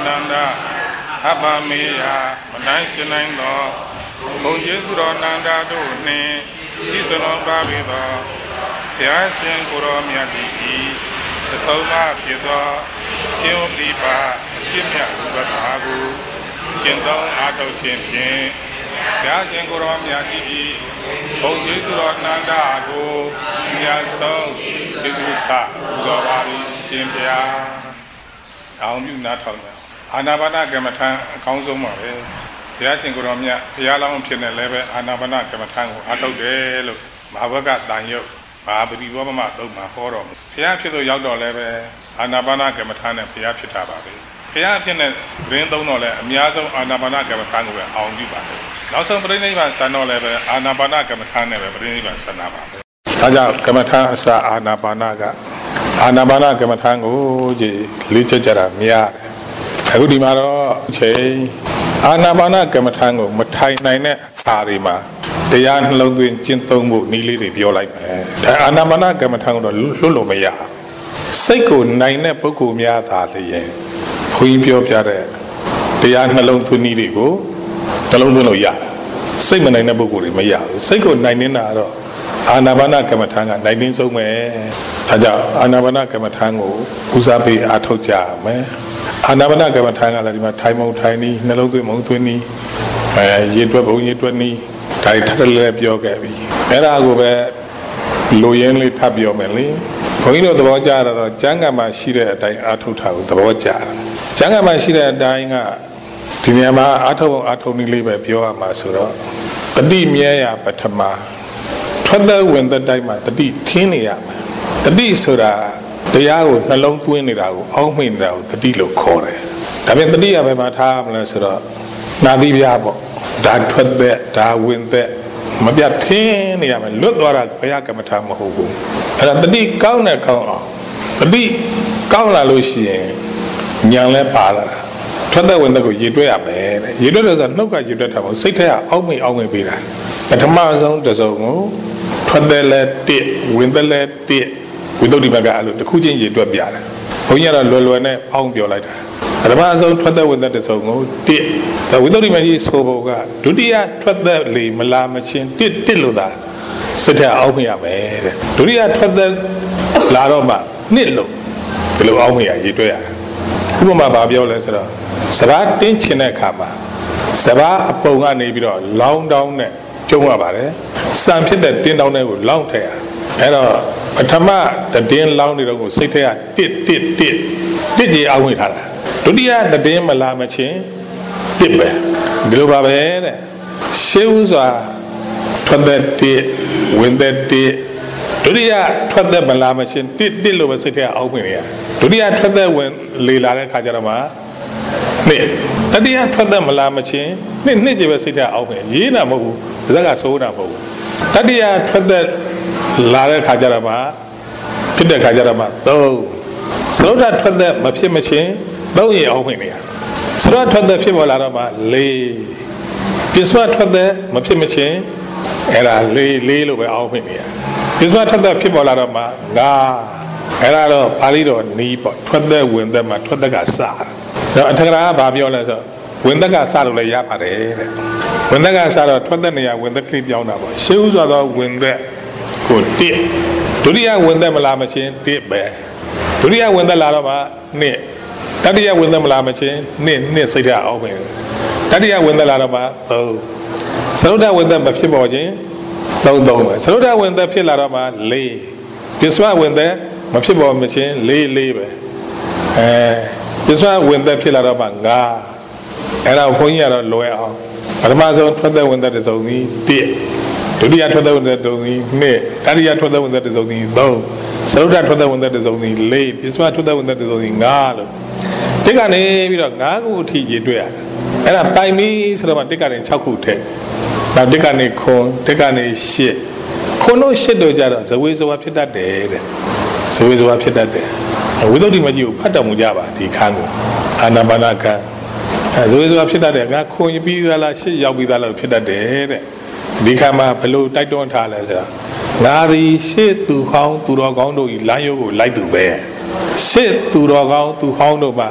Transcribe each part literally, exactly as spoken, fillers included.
Nanda Abamiya Manaisinando Bojisuro Nanda Duni Isono Babido Yasin Guru Miyati the Soma Pido Kim Lipa Kimya Batabu Kindong Ato Chimpin Yasin Guru Miyati Bojisuro Nanda Ago Yason Idusa Gawari Simpia I'll do not on them. Anabana Gamatan, Council Mare, Yasin Guromia, Yalam Pina Leve, Anabana Gamatan, Ato de Mavaga Danyo, Mabudi Wama, Dogma Forum, Piacho Yaldo Leve, Anabana Gamatan, and Piachita Babi. Piachin and Grindonole, Miazo, Anabana Gamatan were on the battle. Now some Brinivan Sano Leve, Anabana Gamatan, and Brinivan Sanaba. Aja Gamatan sa Anabanaga. Anabana Gamatango, Literature, Mia. Agudimaro, Che, Anabana Gamatango, Matai Nine, Arima, the young Longwin Chintongo, Nili, Bio like Anabana Gamatango, Lulomea. Seiko Nine Poku Mia Tati, Queen Pio Piare, the young Malone to Niligo, Talono Ya, Simon Nine Boguri Maya, Seiko Nine Naro. Anabana Kamatanga, nineteen so me, Aja, Anabana Kamatango, Usapi Atoja, me, Anabana Kamatanga, Lima, Taimo Tiny, Nalogu Montuni, Yetwabo Yetwani, Title Yogabi. Era go back, Loyenly Tabio Melly, Coino the Wajara, Janga Mashira, Atota, the Wajar. Janga Mashira dying at Tinyama Ato Atoni Liba Pioa Masura, the Dimia Patama. Father when the diamond, the deep tinia, the deep soda, the yaw, the long twin it out, all wind out, the deal core. I mean the dear of my time, Lasera, Naviabo, that put that, that wind that, Mabia tinia, and look what I Payakamatama Hobo. And the deep counter counter, the deep counter Lucian, Yanle Pala. Father when the go you do up there, you do as a no guy you don't have, sit there, only only be that. But a Mazon does all. Twandele tit, windele tit, without the Magalo, the Kujin to a biara. Oyara Lolone, Pong Biolata. And the Mazon Twanda with that is all tit. So without the Magi Soboga, Dudia Twanda Lee, Malamachin, tit Tiluda. Sit here, Omia, man. Dudia Twanda Laroma, Nilo, below Omia, Yitoya. Uma Babiola, Sabat Tinchinakama, Saba Aponga Nebiro, long down there. Jomabare, some shit that didn't down there with long tail. And a Tama, the din long little sit there, did, did, did, did ye out with her. Do the other day, Malamachi, dip, Globabe, shoes are twenty did, when that did. Do the other twenty Malamachi, did, did over sit here out with here. Do the other twenty when Lila Kajarama, Nid, the other twenty Malamachi, Nid, you sit here out with Yena Mo. Zaga soda ho. Tadia Twanda Lara Kajarama, Pida Kajarama, though. So that Twanda Mapi machine, though ye open here. So that Twanda Pimo Larama lay. Pisma Twanda Mapi machine, era lay lay over open here. Pisma Twanda Pimo Larama, ga, era Palido, Nipo, Twanda when them at Twanda Gasa. The Antara Babiola, when the Gasa lay yapare. When the guys are twenty, when the clip young number, shoes are the wind there. Good dip. Do the young when them a machine, dip bear. Do the young when the Larama, near. That year when them a machine, near, near City open. That year when the Larama, oh. So that when them a Piboji, no, no. So that when the Pilarama lay. This one when there, my Pibo machine lay labor. This one when the Pilarama, ga. And I'll point out a lawyer. Amazon Twanda when that is only dear. To the Atwanda when that is only near. Tadi Atwanda when that is only low. So that Twanda when that is only late. This one Twanda when that is only galo. Take a name, you know, Nago T. And I buy me so that I take a chakute. Now take a corn, take a shit. Kono shit do jara, the ways of up that day. So ways of up that day. And without him, you Patamujaba, the Kango, Anabanaka. As always, I've said that I can't be the last year with a lot of that. Become below I don't tell us. Nari shit to how to rock on to Layo like to bear. Shit to rock out to how no ma.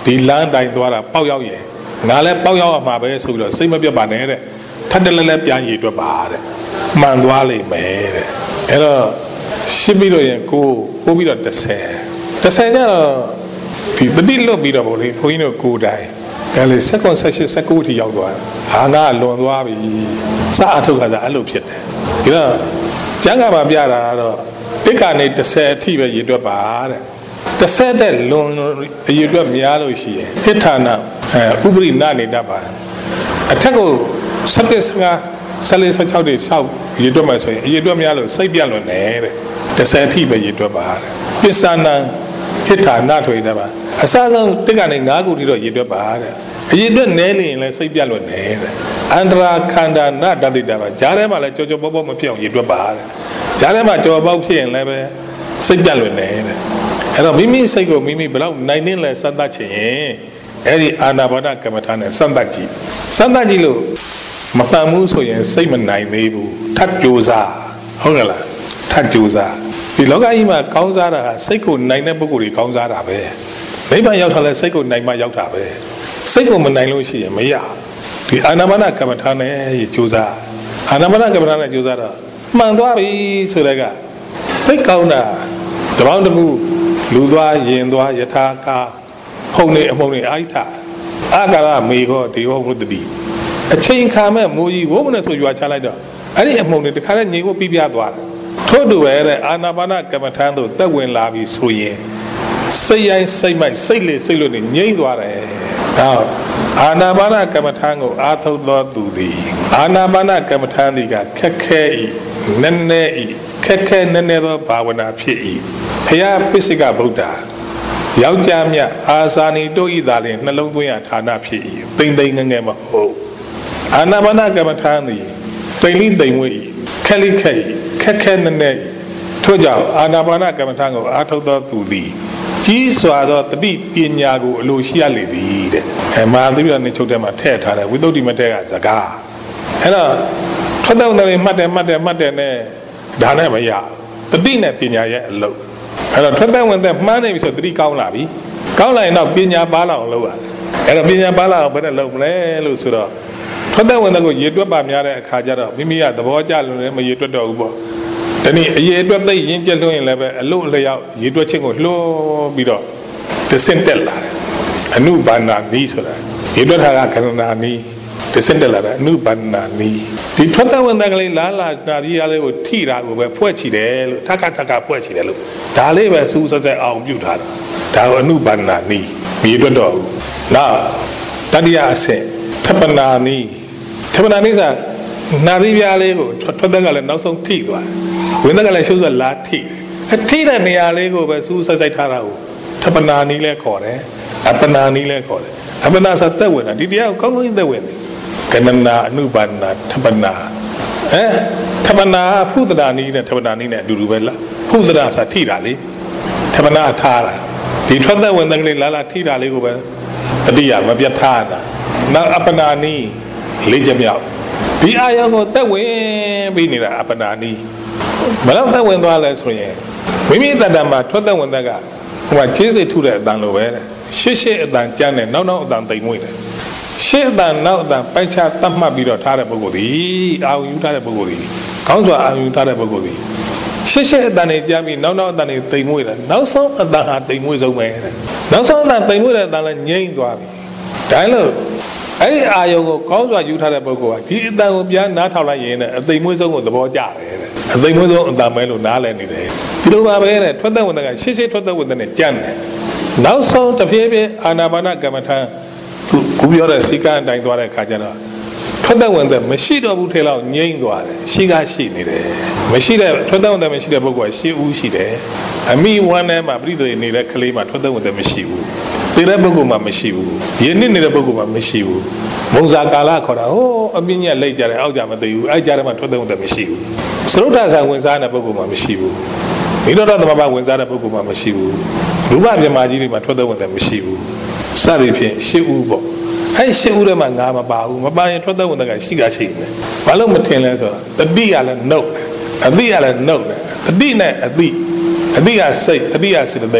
ဒီလမ်းတိုင်းသွားတာပေါက်ရောက်ရင်ငါလည်းပေါက်ရောက်မှာပဲဆိုပြီးတော့စိတ်မပြတ်ပါနဲ့တဲ့ထပ်တလဲလဲပြန်ရည်တွက်ပါတဲ့မှန်သွားလိမ့်မယ်တဲ့အဲ့တော့ရှင်းပြီးတော့ရင်ကိုကိုပြီးတော့တစ်ဆယ်တစ်ဆယ်ကျတော့ဒီတတိလွတ်ပြီးတော့ဗောလေဘုန်းကြီးတို့ကိုတိုင်းဒါလေစက္ကွန်ဆက်ရှစ်စက္ကူထိရောက်သွားဟာငါလွန်သွားပြီစအထုတ်ခါစားအဲ့လိုဖြစ်တယ်ဒီတော့ကျမ်းဂန်မှာပြတာကတော့တစ်ကနေတစ်ဆယ်အထိပဲရည်တွက်ပါတဲ့တစ်ဆယ်တဲ့လွန်အရည်တွက်များလို့ရှိရင်ဟိဌာနအဲဥပရိနာနေတတ်ပါအထက်ကိုစက်တစ်စကားဆက်လေးဆက်ချောက်တွေဆောက်ရည်တွက်မှဆိုရင်အရည်တွက်များလို့စိတ်ပြတ်လွန်နေတဲ့တစ်ဆယ်အထိပဲရည်တွက်ပါတဲ့ပစ္ဆာနံဟိဌာနထွေတတ်ပါအစဆုံးတစ်ကနေငါးခုထိတော့ရည်တွက်ပါတဲ့အရည်တွက်နဲနေရင်လည်းစိတ်ပြတ်လွန်နေတဲ့အန္တရာခန္ဓာနတတိတပါဂျားထဲမှာလည်းကြောကြောပေါပေါမဖြစ်အောင်ရည်တွက်ပါတဲ့ဂျားထဲမှာကြောပေါဖြစ်ရင်လည်းပဲစိတ်ပြတ်လွန်နေတဲ့အဲ့တော့မိမိစိတ်ကိုမိမိဘယ်လောက်နိုင်နေလဲစမ်းသပ်ချင်ရင်အဲ့ဒီအာနာပါနကမ္မထာနဲ့စမ်းသပ်ကြည့်စမ်းသပ်ကြည့်လို့မပန်ဘူးဆိုရင်စိတ်မနိုင်သေးဘူးထပ်ကြိုးစားဟုတ်ကဲ့လားထပ်ကြိုးစားဒီလောကကြီးမှာကောင်းစားတာဟာစိတ်ကိုနိုင်တဲ့ပုဂ္ဂိုလ်တွေကောင်းစားတာပဲနိဗ္ဗာန်ရောက်တာလဲစိတ်ကိုနိုင်မှရောက်တာပဲစိတ်ကိုမနိုင်လို့ရှိရင်မရဒီအာနာပါနကမ္မထာနဲ့ကြိုးစားအာနာပါနကမ္မထာနဲ့ကြိုးစားတော့မှန်သွားပြီဆိုတဲ့ကသိကောင်းတာတပေါင်းတစ်ခုလူသွားရင်သွားယထာကာဖုန်နေအမုံနေအာိဋ္ဌအာကာရမေခောဒီဟောမုတ္တိအချိန်ခါမဲ့မိုးကြီးဝုန်းနဲ့ဆိုရွာချလိုက်တော့အဲ့ဒီအမုံနေတခါနဲ့ငြိမ်ဖို့ပြီးပြသွားတယ်ထို့တူပဲတဲ့အာနာပါနကမ္မထာတို့တက်ဝင်လာပြီဆိုရင်စိတ်ရိုင်းစိတ်မိုက်စိတ်လေစိတ်လို့နေငြိမ်သွားတယ်ဟောအာနာပါနကမ္မထာကိုအာထုတ်တော်သူသည်အာနာပါနကမ္မထာသည်ကခက်ခဲ၏နည်းနည်း၏ခက်ခဲနည်းနည်းသောဘာဝနာဖြစ်၏ဘုရားပိစိကဗုဒ္ဓယောက်ျားမြတ်အာဇာနီတို့ဤသာလျှင်နှလုံးသွင်းရဌာနဖြစ်၏တိမ်တိမ်ငယ်ငယ်မဟုတ်အာနာပါနကမ္မထာသည်တိမ်လိတိမ်ဝေးခက်လိခက်ခက်ခဲနည်းနည်းထို့ကြောင့်အာနာပါနကမ္မထာကိုအာထုတ်တော်သူသည်ကြီးစွာသောတတိပညာကိုအလိုရှိရလေသည်တဲ့အဲမဟာသီရိနေချုပ်ထဲမှာထည့်ထားတယ်ဝိသုဒ္ဓိမထက်ကစကားအဲ့တော့ထွက်တဲ့တယ်မှတ်တယ်မှတ်တယ်မှတ်တယ်နဲ့ဒါနဲ့မရတတိနဲ့ပညာရဲ့အလုပ်အဲ့တော့ထွက်တဲ့ဝင်တဲ့မှန်းနေပြီဆိုတတိကောင်းလာပြီကောင်းလာရင်တော့ပညာပါလာအောင်လုပ်ရတယ်အဲ့တော့ပညာပါလာအောင်ဘယ်နဲ့လုပ်မလဲလို့ဆိုတော့ထွက်တဲ့ဝင်တဲ့ကိုရေတွက်ပါများတဲ့အခါကျတော့မိမိကသဘောကျလို့လည်းမရေတွက်တော့ဘူးပေါ့ဒီနေ့အရေအတွက်သိရင်ကျက်လို့ရင်လည်းပဲအလို့အလျောက်ရေတွက်ချင်းကိုလှိုးပြီးတော့တဆင့်တက်လာတယ်အနုဘာနာနီးဆိုတာရေတွက်တာကခန္ဓာနီးတဆင့်တက်လာတယ်အနုဘာနာနီးဒီထွက်တဲ့ဝင်တဲ့ကလေးလာလာနာရီရလေးကိုထိတာကိုပဲဖွဲ့ချီတယ်လို့ထက်ကထက်ကဖွဲ့ချီတယ်လို့ဒါလေးပဲစူးစက်တဲ့အောင်ပြုထားတာဒါကိုအနုဘာနာနီးရေတွက်တော့ဘူးနောက်တတိယအဆင့်ထပနာနီးထပနာနီးဆိုနာရီပြားလေးကိုထွက်တဲ့ကလည်းနောက်ဆုံးထိသွားဝိသကလည်းရှုပ်ဆက်လာထိအထိတဲ့နေရာလေးကိုပဲစူးစိုက်စိုက်ထားတာကိုထပနာနီးလဲခေါ်တယ်အပနာနီးလဲခေါ်တယ်အပနာဆိုသက်ဝင်တာဒီတရားကိုကောင်းကောင်းသက်ဝင်တယ်ကဏနာအနုပါဏထပနာအဲထပနာဖုဒ္ဒနာနီးနဲ့ထပနာနီးနဲ့အတူတူပဲလားဖုဒ္ဒနာဆိုထိတာလေထပနာထားတာဒီထွက်သက်ဝင်တဲ့ကလေးလာလာထိတာလေးကိုပဲတတိယမပြတ်ထားတာနောက်အပနာနီးလေးချက်မြောက်ဒီအာယုံကိုသက်ဝင်ပြီးနေတာအပနာနီးဘယ်တော့သက်ဝင်သွားလဲဆိုရင်မိမိတတ္တမှာထွက်သက်ဝင်တဲ့ကဟိုကခြေစိတ်ထုတဲ့အတန်လိုပဲရှစ်ရှစ်အတန်ကြမ်းတယ်နောက်နောက်အတန်တိမ်မွေ့တယ်ရှစ်အတန်နောက်အတန်ပိုက်ချတတ်မှတ်ပြီးတော့ထားတဲ့ပုဂ္ဂိုလ်ဒီအာယုံယူထားတဲ့ပုဂ္ဂိုလ်ဒီကောင်းစွာအာယုံယူထားတဲ့ပုဂ္ဂိုလ်ဒီရှစ်ရှစ်အတန်တွေကြမ်းပြီးနောက်နောက်အတန်တွေတိမ်မွေ့တယ်နောက်ဆုံးအတန်ဟာတိမ်မွေ့ဆုံးပဲတဲ့နောက်ဆုံးအတန်တိမ်မွေ့တဲ့အတန်လည်းငြိမ့်သွားပြီဒါလို့အဲ့ဒီအာယုံကိုကောင်းစွာယူထားတဲ့ပုဂ္ဂိုလ်ကဒီအတန်ကိုပြန်နားထောင်လိုက်ရင်အသိမွေးဆုံးကိုသဘောကျတယ်တဲ့အသိမွေးဆုံးအတန်မဲလို့နားလည်နေတယ်ဒီလိုပါပဲတဲ့ထွက်သက်ဝင်တဲ့ကရှစ်ရှစ်ထွက်သက်ဝင်တဲ့နဲ့ကြမ်းတယ်နောက်ဆုံးတစ်ဖြည်းဖြည်းအာနာပါနကမ္မထာသူခုပြောတဲ့စိတ်ကအတိုင်းသွားတဲ့ခါကျတော့ထွက်သက်ဝင်တဲ့မရှိတော့ဘူးထဲလောက်ငြိမ့်သွားတယ်ရှိကရှိနေတယ်မရှိတဲ့ထွက်သက်ဝင်တဲ့မရှိတဲ့ပုဂ္ဂိုလ်ကရှစ်ဦးရှိတယ်အမိဝမ်းထဲမှာပြိတ္တိနေတဲ့ကလေးမှာထွက်သက်ဝင်တဲ့မရှိဘူးသေတဲ့ပုဂ္ဂိုလ်မှာမရှိဘူးယဉ်နစ်နေတဲ့ပုဂ္ဂိုလ်မှာမရှိဘူးမုံစာကာလခေါ်တာဟိုးအမြင့်ညက်လိုက်ကြတယ်အောက်ကြမသိဘူးအဲ့ကြတဲ့မှာထွက်တဲ့ဝင်တဲ့မရှိဘူးသရုပ်ထဆံဝင်စားတဲ့ပုဂ္ဂိုလ်မှာမရှိဘူးမိတော်တော်သမဘာဝင်စားတဲ့ပုဂ္ဂိုလ်မှာမရှိဘူးရူပမြမာကြီးတွေမှာထွက်တဲ့ဝင်တဲ့မရှိဘူးစသည်ဖြင့်ရှစ်ဦးပေါ့အဲ့ရှစ်ဦးထဲမှာငါမပါဘူးမပါရင်ထွက်တဲ့ဝင်တဲ့ကရှိကရှိနေဘာလို့မထင်လဲဆိုတော့တတိကလည်းနှုတ်အတိကလည်းနှုတ်တယ်တတိနဲ့အတိအတိကစိတ်တတိကစေတသိက်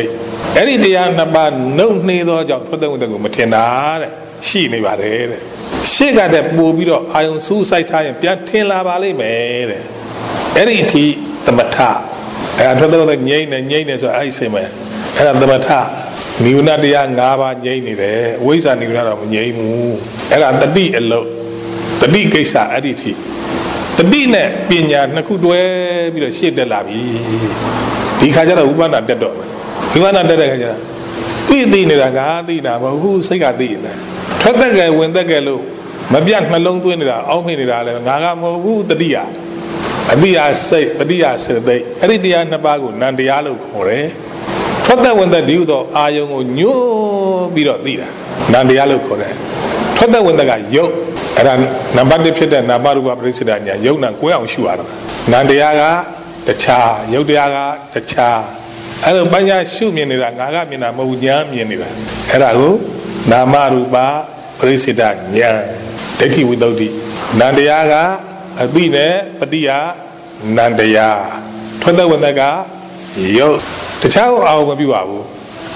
Any day and about no neither job for them with the Gumatina, she never read. She got that movie of iron suicide time, Piatina Valley made. Any tea, the mata. And for the Yain and Yain is I say, man, and the mata. New Nadia Nava Yain there, ways and new Nava Yamu, and the D alone. The D case are additive. The D net being Nakudwe with a shade de la vie. The Kajara woman at the door. You want to get the dinner, Dina, who say a dinner. Try the guy when the gallow. Mabian Malone to it, all minute, Nagamo, who the dia. A dia say, the dia said they, Eridia Nabago, Nandialo, Core. Try that when the dude of Iron knew Bidot Dina, Nandialo, Core. Try that when the guy yoke. And Nambandi Pit and Namaru President, Yona, Guam Shuar. Nandiaga, the cha, Yodiaga, the cha. Ano banya shu mienira ngaga mina mawunya mienira erago namaruba presida nya deti widodi nandaya ga abi ne patiya nandaya thwatha wanda ga yo tacha ko aw ma pyu ba bu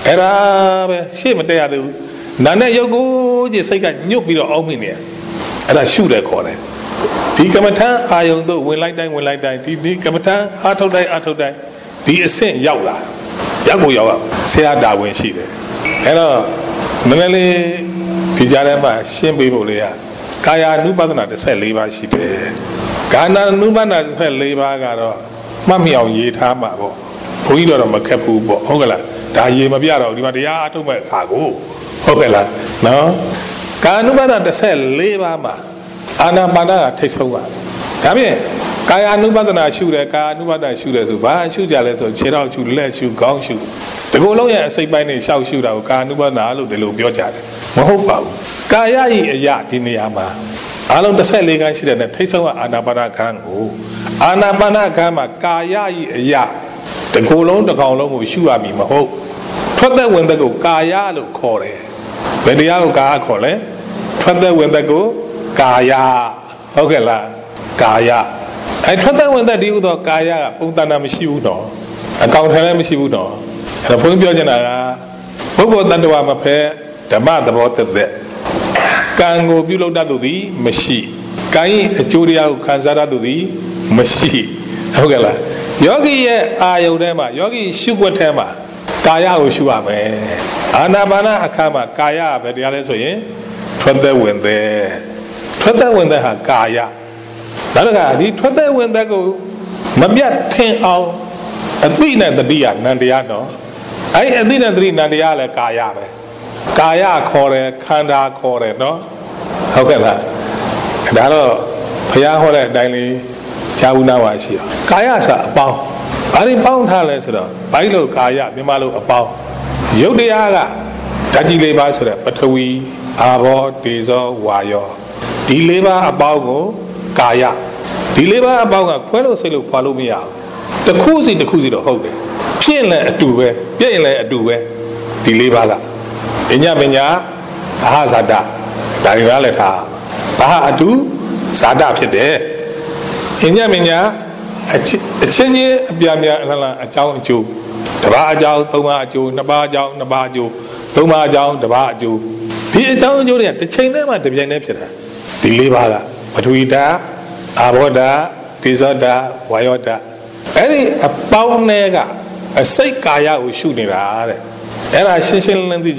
era be shit ma tet ya de na ne yot ko ji siat ka nyut pi do aw mi ne era shu de khaw de di kamathan ayong to win lai dai win lai dai di di kamathan a thot dai a thot dai di asin yauk la Yago Yawa, say I die when she did. And Manele Pijarama, Shimbibolia, Kaya Nubana to sell labor she did. Gana Nubana to sell labor, Mammy on Yetama, Puido of Macapu, Hogala, Daye Mabiaro, Dimadia to my cargo. Hogala, no? Ganubana to sell labor, Anna Bana takes over. Come here. Kaya Nubana shoot a car, Nubana shoot as a bar, shoot jealous or shit out, you let you go shoot. The go long and say by name shall shoot out, car Nubana, the low Bioja. Mahopa. Kaya a yacht in the Yama. I don't the selling I said that takes over Anabana Kango. Anabana Kama, Kaya a yacht. The go long the go long will shoot at me, Maho. Put that when they go, Kaya look call it. When the Yalo Kaya call it, put that when they go, Kaya. Okay, la Kaya. I thought that when that deal with Kaya, Puntana Mishiuno, a count Helamishiuno, and a point Biojana, who was that one of her, the mother about that. Kango below that to the Mashi. Kai, a Julia Kanzara to the Mashi. Hogala. Yogi, Ayodema, Yogi, Shugwatema, Kaya Ushuame, Anabana Akama, Kaya, but the others way, Twitter when there. Twitter when they had Kaya. Nanaga, the Twitter when they go, Mabia ten out, a three net the Dia, Nandiano. I had dinner three Nandiala Kaya. Kaya Kore, Kanda Kore, no? How can that? Dalo, Payahore, Daily, Chaunawashi. Kaya sa about. I didn't pound talents, Bailo Kaya, Mimalo about. Yodiaga, Tajile Basra, Patawi, Abo, Dezo, Wayo. Deliver about Kaya. Deliver about a quello silo follow me out. The Kuzi, the Kuzi, the Hogan. Pienle a due, Pienle a due, deliver. Inya Minya, Ahazada, Darinaleta, Baha Adu, Sada Pide. Inya Minya, a chenye, a Biamia, a Chow and Jew. The Bajau, Toma Jew, Nabajau, Nabaju, Toma Jau, the Baju. The Italian Julian, the chain them at the Vienna. Deliver, but we da, Aboda, Tizoda, Wayoda. Any a pound nega, a sick Kaya was shooting at it. And I say,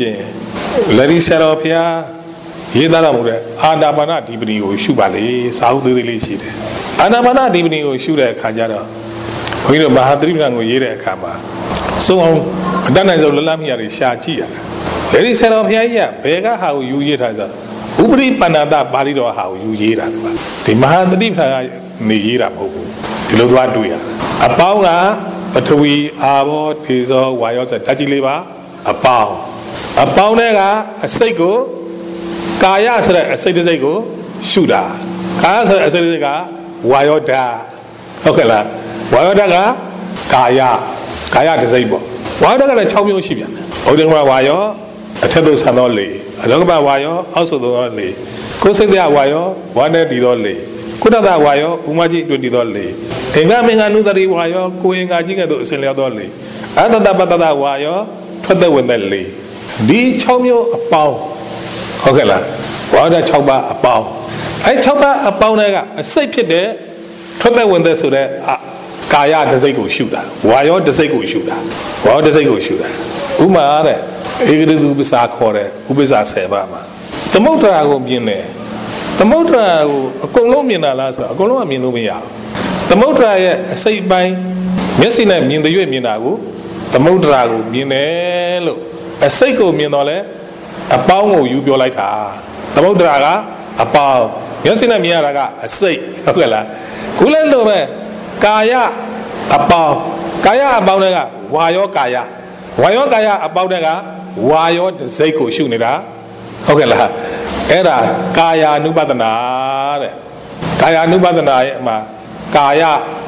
Larry Seropia, Yedalamure, Andamana Dibni, Shubali, South Relation. Andamana Dibni, shoot at Kajara. We know Mahadriman with Yere Kama. So on, then as a Lamia is Shachia. Larry Seropia, Bega, how you yet as a Ubri Panada Balido, how you yet. The Mahadripa Nira Mogu, the Lodwaduya. A Paula, but we are Tizo, Wayota, Tajiliva. A pound. A pound nega, a sego, Kaya said a sego, Shuda. Kaya said a sego, Wayoda. Okay, la. Wayodaga, Kaya. Kaya disabled. Wayodaga, a Chomio Shibian. Odinwa Wayo, a Tendo Sanoli. A Logba Wayo, also the only. Kosenda Wayo, one did only. Kudada Wayo, Umaji twenty dolly. Engaming another Wayo, going a jingle to Selia dolly. Another Badada Wayo. ထွက်သက်ဝင်သက်လေးဒီ၆မျိုးအပေါင်းဟုတ်ကဲ့လားဝါဒ၆ပါးအပေါင်းအဲ၆ပါးအပေါင်းတွေကအစိတ်ဖြစ်တဲ့ထွက်သက်ဝင်သက်ဆိုတဲ့ကာယတစိတ်ကိုရှုတာဝါယောတစိတ်ကိုရှုတာဝါယောတစိတ်ကိုရှုတာဥမာတဲ့ဧကရိတုပ္ပစာခေါ်တဲ့ဥပ္ပစာ၁၀ပါးမှာသမုဒ္ဒရာကိုမြင်တယ်သမုဒ္ဒရာကိုအကုန်လုံးမြင်တာလားဆိုတော့အကုန်လုံးကမြင်လို့မရဘူးသမုဒ္ဒရာရဲ့အစိတ်ပိုင်းမျက်စိနဲ့မြင်တဲ့ရွေ့မြင်တာကိုသမုဒ္ဒရာကိုမြင်တယ်လို့အစိတ်ကိုမြင်တော့လဲအပေါင်းကိုယူပြောလိုက်တာသမုဒ္ဒရာကအပေါင်းမျက်စိနဲ့မြင်ရတာကအစိတ်ဟုတ်ကဲ့လားခုလဲလို့ပဲကာယအပေါင်းကာယအပေါင်းတွေကဝါယောကာယဝါယောကာယအပေါင်းတွေကဝါယောတစိတ်ကိုရှုနေတာဟုတ်ကဲ့လားအဲ့ဒါကာယ ानु ပဒနာတဲ့ကာယ ानु ပဒနာရဲ့အမှာကာယ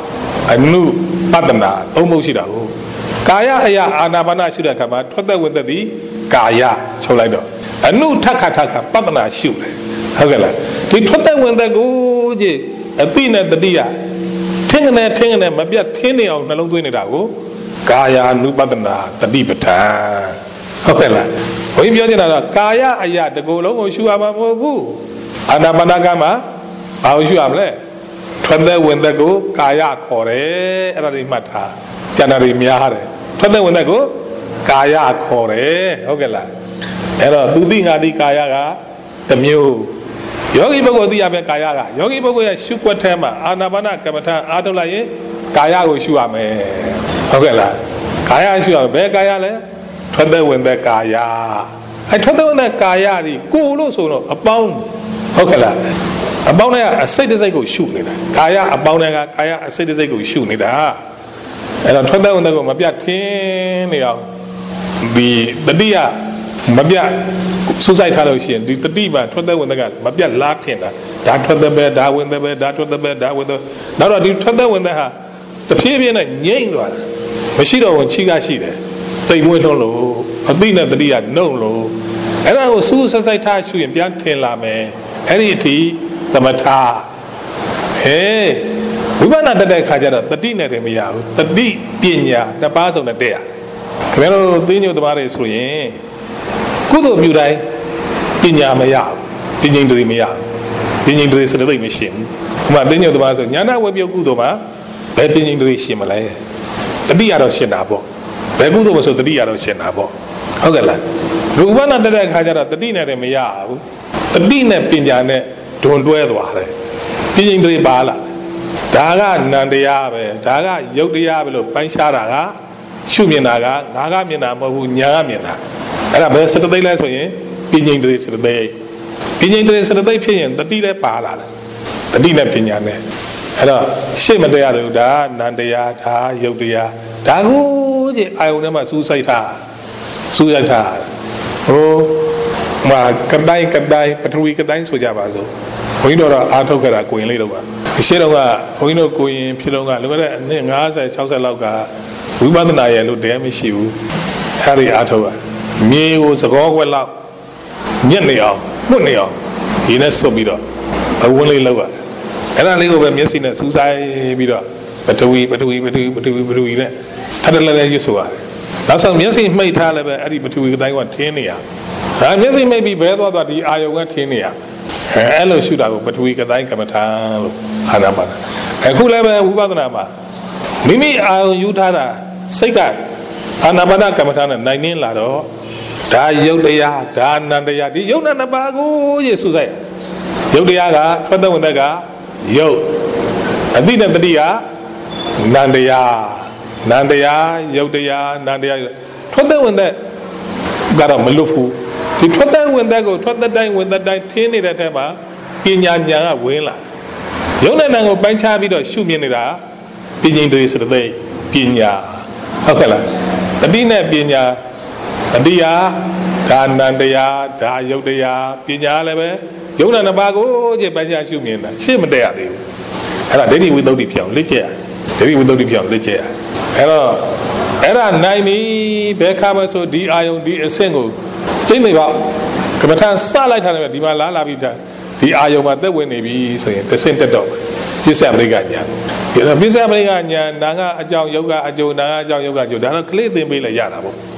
ानु ပဒနာသုံးမှုရှိတာကိုကာယအရာအာနာပါနရှုတဲ့အခါမှာထွက်သက်ဝင်သက်သည်ကာယချုပ်လိုက်တော့အနုထခထခပဒနာရှုတယ်ဟုတ်ကဲ့လားဒီထွက်သက်ဝင်သက်ကိုကြည့်အသိနဲ့တတိယထင်းကနေထင်းကနေမပြတ်ထင်းနေအောင်နှလုံးသွင်းနေတာကိုကာယ ानु ပဒနာတတိပဋ္ဌာန်ဟုတ်ကဲ့လားဘုန်းကြီးပြောနေတာကကာယအရာတကူလုံးကိုရှုရမှာမဟုတ်ဘူးအာနာပါနကမှာဘာကိုရှုရမလဲထွက်သက်ဝင်သက်ကိုကာယခေါ်တယ်အဲ့ဒါတွေမှတ်ထားကျန်တာတွေများတယ်ထွက်သက်ဝင်သက်ကိုကာယခေါ်တယ်ဟုတ်ကဲ့လားအဲ့တော့သူသိငါသိကာယကတစ်မျိုးယောဂီပုဂ္ဂိုလ်သိရမယ့်ကာယကယောဂီပုဂ္ဂိုလ်ရဲ့ရှုွက်ထဲမှာအာနာပါနကမ္မထာအားထုတ်လိုက်ရင်ကာယကိုရှုရမယ်ဟုတ်ကဲ့လားကာယရှုရမယ်ဘယ်ကာယလဲထွက်သက်ဝင်သက်ကာယအဲထွက်သက်ဝင်သက်ကာယဒီကိုလို့ဆိုတော့အပေါင်းဟုတ်ကဲ့လားအပေါင်းတွေကအစိတ်တစိတ်ကိုရှုနေတာကာယအပေါင်းတွေကကာယအစိတ်တစိတ်ကိုရှုနေတာအဲ့တော့ထွက်သက်ဝင်သက်ကိုမပြတ်ထင်းနေအောင်ဒီတတိယမပြတ်စူးစိုက်ထားလို့ရှိရင်ဒီတတိမှာထွက်သက်ဝင်သက်ကမပြတ်လားထင်တာဒါထွက်သက်ပဲဒါဝင်သက်ပဲဒါထွက်သက်ပဲဒါဝင်သက်နောက်တော့ဒီထွက်သက်ဝင်သက်ဟာတဖြည်းဖြည်းနဲ့ငြိမ့်သွားတယ်မရှိတော့ဝင်ချိကရှိတယ်သိမ်မွေးလုံးလို့အသိနဲ့တတိယနှုတ်လို့အဲ့ဒါကိုစူးစိုက်ထားရှုရင်ပြန်ထင်လာမယ်အဲ့ဒီအထိသမထဟေးဝိပဿနာတက်တဲ့ခါကျတော့တတိနဲ့တည်းမရဘူးတတိပညာနှစ်ပါးစုံနဲ့တက်ရခင်ဗျားတို့သိညို့သမားတွေဆိုရင်ကုသိုလ်ပြုတိုင်းပညာမရဘူးပညာတွေမရဘူးပညာတွေစတဲ့သိမရှိဘူးဥပမာသိညို့သမားဆိုညာနာဝေပြုတ်ကုသိုလ်မှာဘယ်ပညာတွေရှင်မလဲတတိရတော့ရှင်တာပေါ့ဘယ်ကုသိုလ်မဆိုတတိရတော့ရှင်တာပေါ့ဟုတ်ကဲ့လားရူပနာတက်တဲ့ခါကျတော့တတိနဲ့တည်းမရဘူးတတိနဲ့ပညာနဲ့ဒွန်တွဲသွားတယ်ပညာတွေပါလာဒါကနန္တရားပဲဒါကယုတ်တရားပဲလို့ပိုင်းခြားတာကရှုမြင်တာကငါကမြင်တာမဟုတ်ဘူးညာကမြင်တာအဲ့ဒါဘယ်စတသိက်လဲဆိုရင်ပညာတွေစတသိက်ပညာတွေစတသိက်ဖြစ်ရင်တတိလည်းပါလာတယ်တတိနဲ့ပညာနဲ့အဲ့တော့ရှေ့မတရားလို့ဒါနန္တရားဒါယုတ်တရားဒါကိုကြည့်အာယုန်ထဲမှာစူးစိုက်ထားစူးစိုက်ထားဟိုမှာကတိုင်းကတိုင်းပထဝီကတိုင်းဆိုကြပါစို့ဘုန်းကြီးတို့တော့အားထုတ်ကြတာကိုရင်လေးတော့ပါရှေ့တော့ကဘုန်းကြီးတို့ကိုရင်ဖြစ်တော့ကလောကတဲ့အနှစ်၅၀ ၆၀လောက်ကဝိပဿနာရဲ့လို့တဲမရှိဘူးအဲ့ဒီအားထုတ်ရမြေကိုသကောကွက်လောက်ညက်နေအောင်နှုတ်နေအောင်ဒီနဲ့ဆုပ်ပြီးတော့အဝန်းလေးလောက်ရအဲ့ဒါလေးကိုပဲမျက်စိနဲ့စူးစိုက်ပြီးတော့ပထဝီပထဝီပထဝီပထဝီပထဝီနဲ့ထပ်တလဲလဲရွတ်ဆိုရတယ်နောက်ဆုံးမျက်စိမှိတ်ထားလည်းပဲအဲ့ဒီပထဝီကတိုင်းကထင်းနေရဒါမျက်စိမှိတ်ပြီးဘဲသွားသွားဒီအာယုံကထင်းနေရအဲအဲ့လိုရှုတာကိုပထဝီကတိုင်းကမ္မထာလို့အာနာပါနာအခုလည်းပဲဝိပဿနာမှာမိမိအာယုံယူထားတာစိတ်ကအာနာပါနကမ္မထာနဲ့နိုင်နှင်းလာတော့ဒါယုတ်တရားဒါနန္တရားဒီယုတ်နဲ့နှစ်ပါးကိုယေစုဆိုင်ယုတ်တရားကထွက်သက်ဝင်သက်ကယုတ်အတိနဲ့တတိကနန္တရားနန္တရားယုတ်တရားနန္တရားထွက်သက်ဝင်သက်ကတော့မလွတ်ဘူးဒီထွက်သက်ဝင်သက်ကိုထွက်သက်တိုင်းဝင်သက်တိုင်းထင်းနေတဲ့ထဲမှာပညာဉာဏ်ကဝင်လာယုတ်နဲ့နံကိုပိုင်းခြားပြီးတော့ရှုမြင်နေတာပညာတွေစတဲ့ပညာဟုတ်ကဲ့လားတတိနဲ့ပညာတတိယဒါနန္တရားဒါယုတ်တရားပညာလည်းပဲယုတ်နဲ့နှစ်ပါးကိုကြည့်ပိုင်းခြားရှုမြင်တာရှင်းမတည့်ရသေးဘူးအဲ့ဒါဒိဋ္ဌိဝိသုဒ္ဓိပြောင်းလက်ကျက်ဒိဋ္ဌိဝိသုဒ္ဓိပြောင်းလက်ကျက်အဲ့တော့အဲ့ဒါနိုင်ပြီဘယ်ခါမှဆိုဒီအာယုံဒီအဆင့်ကိုကျိမ့်နေပါကမ္မထာစလိုက်ထားတယ်ဒီမှာလာလာပြီးဒီအာယုံမှာသက်ဝင်နေပြီဆိုရင်တစ်ဆင့်တက်တော့ပြစ္ဆပရိကညာဒီပြစ္ဆပရိကညာနာကအကြောင်းယုတ်ကအကျိုးနာကအကြောင်းယုတ်ကအကျိုးဒါတော့ကလေးသင်ပေးလဲရတာပေါ့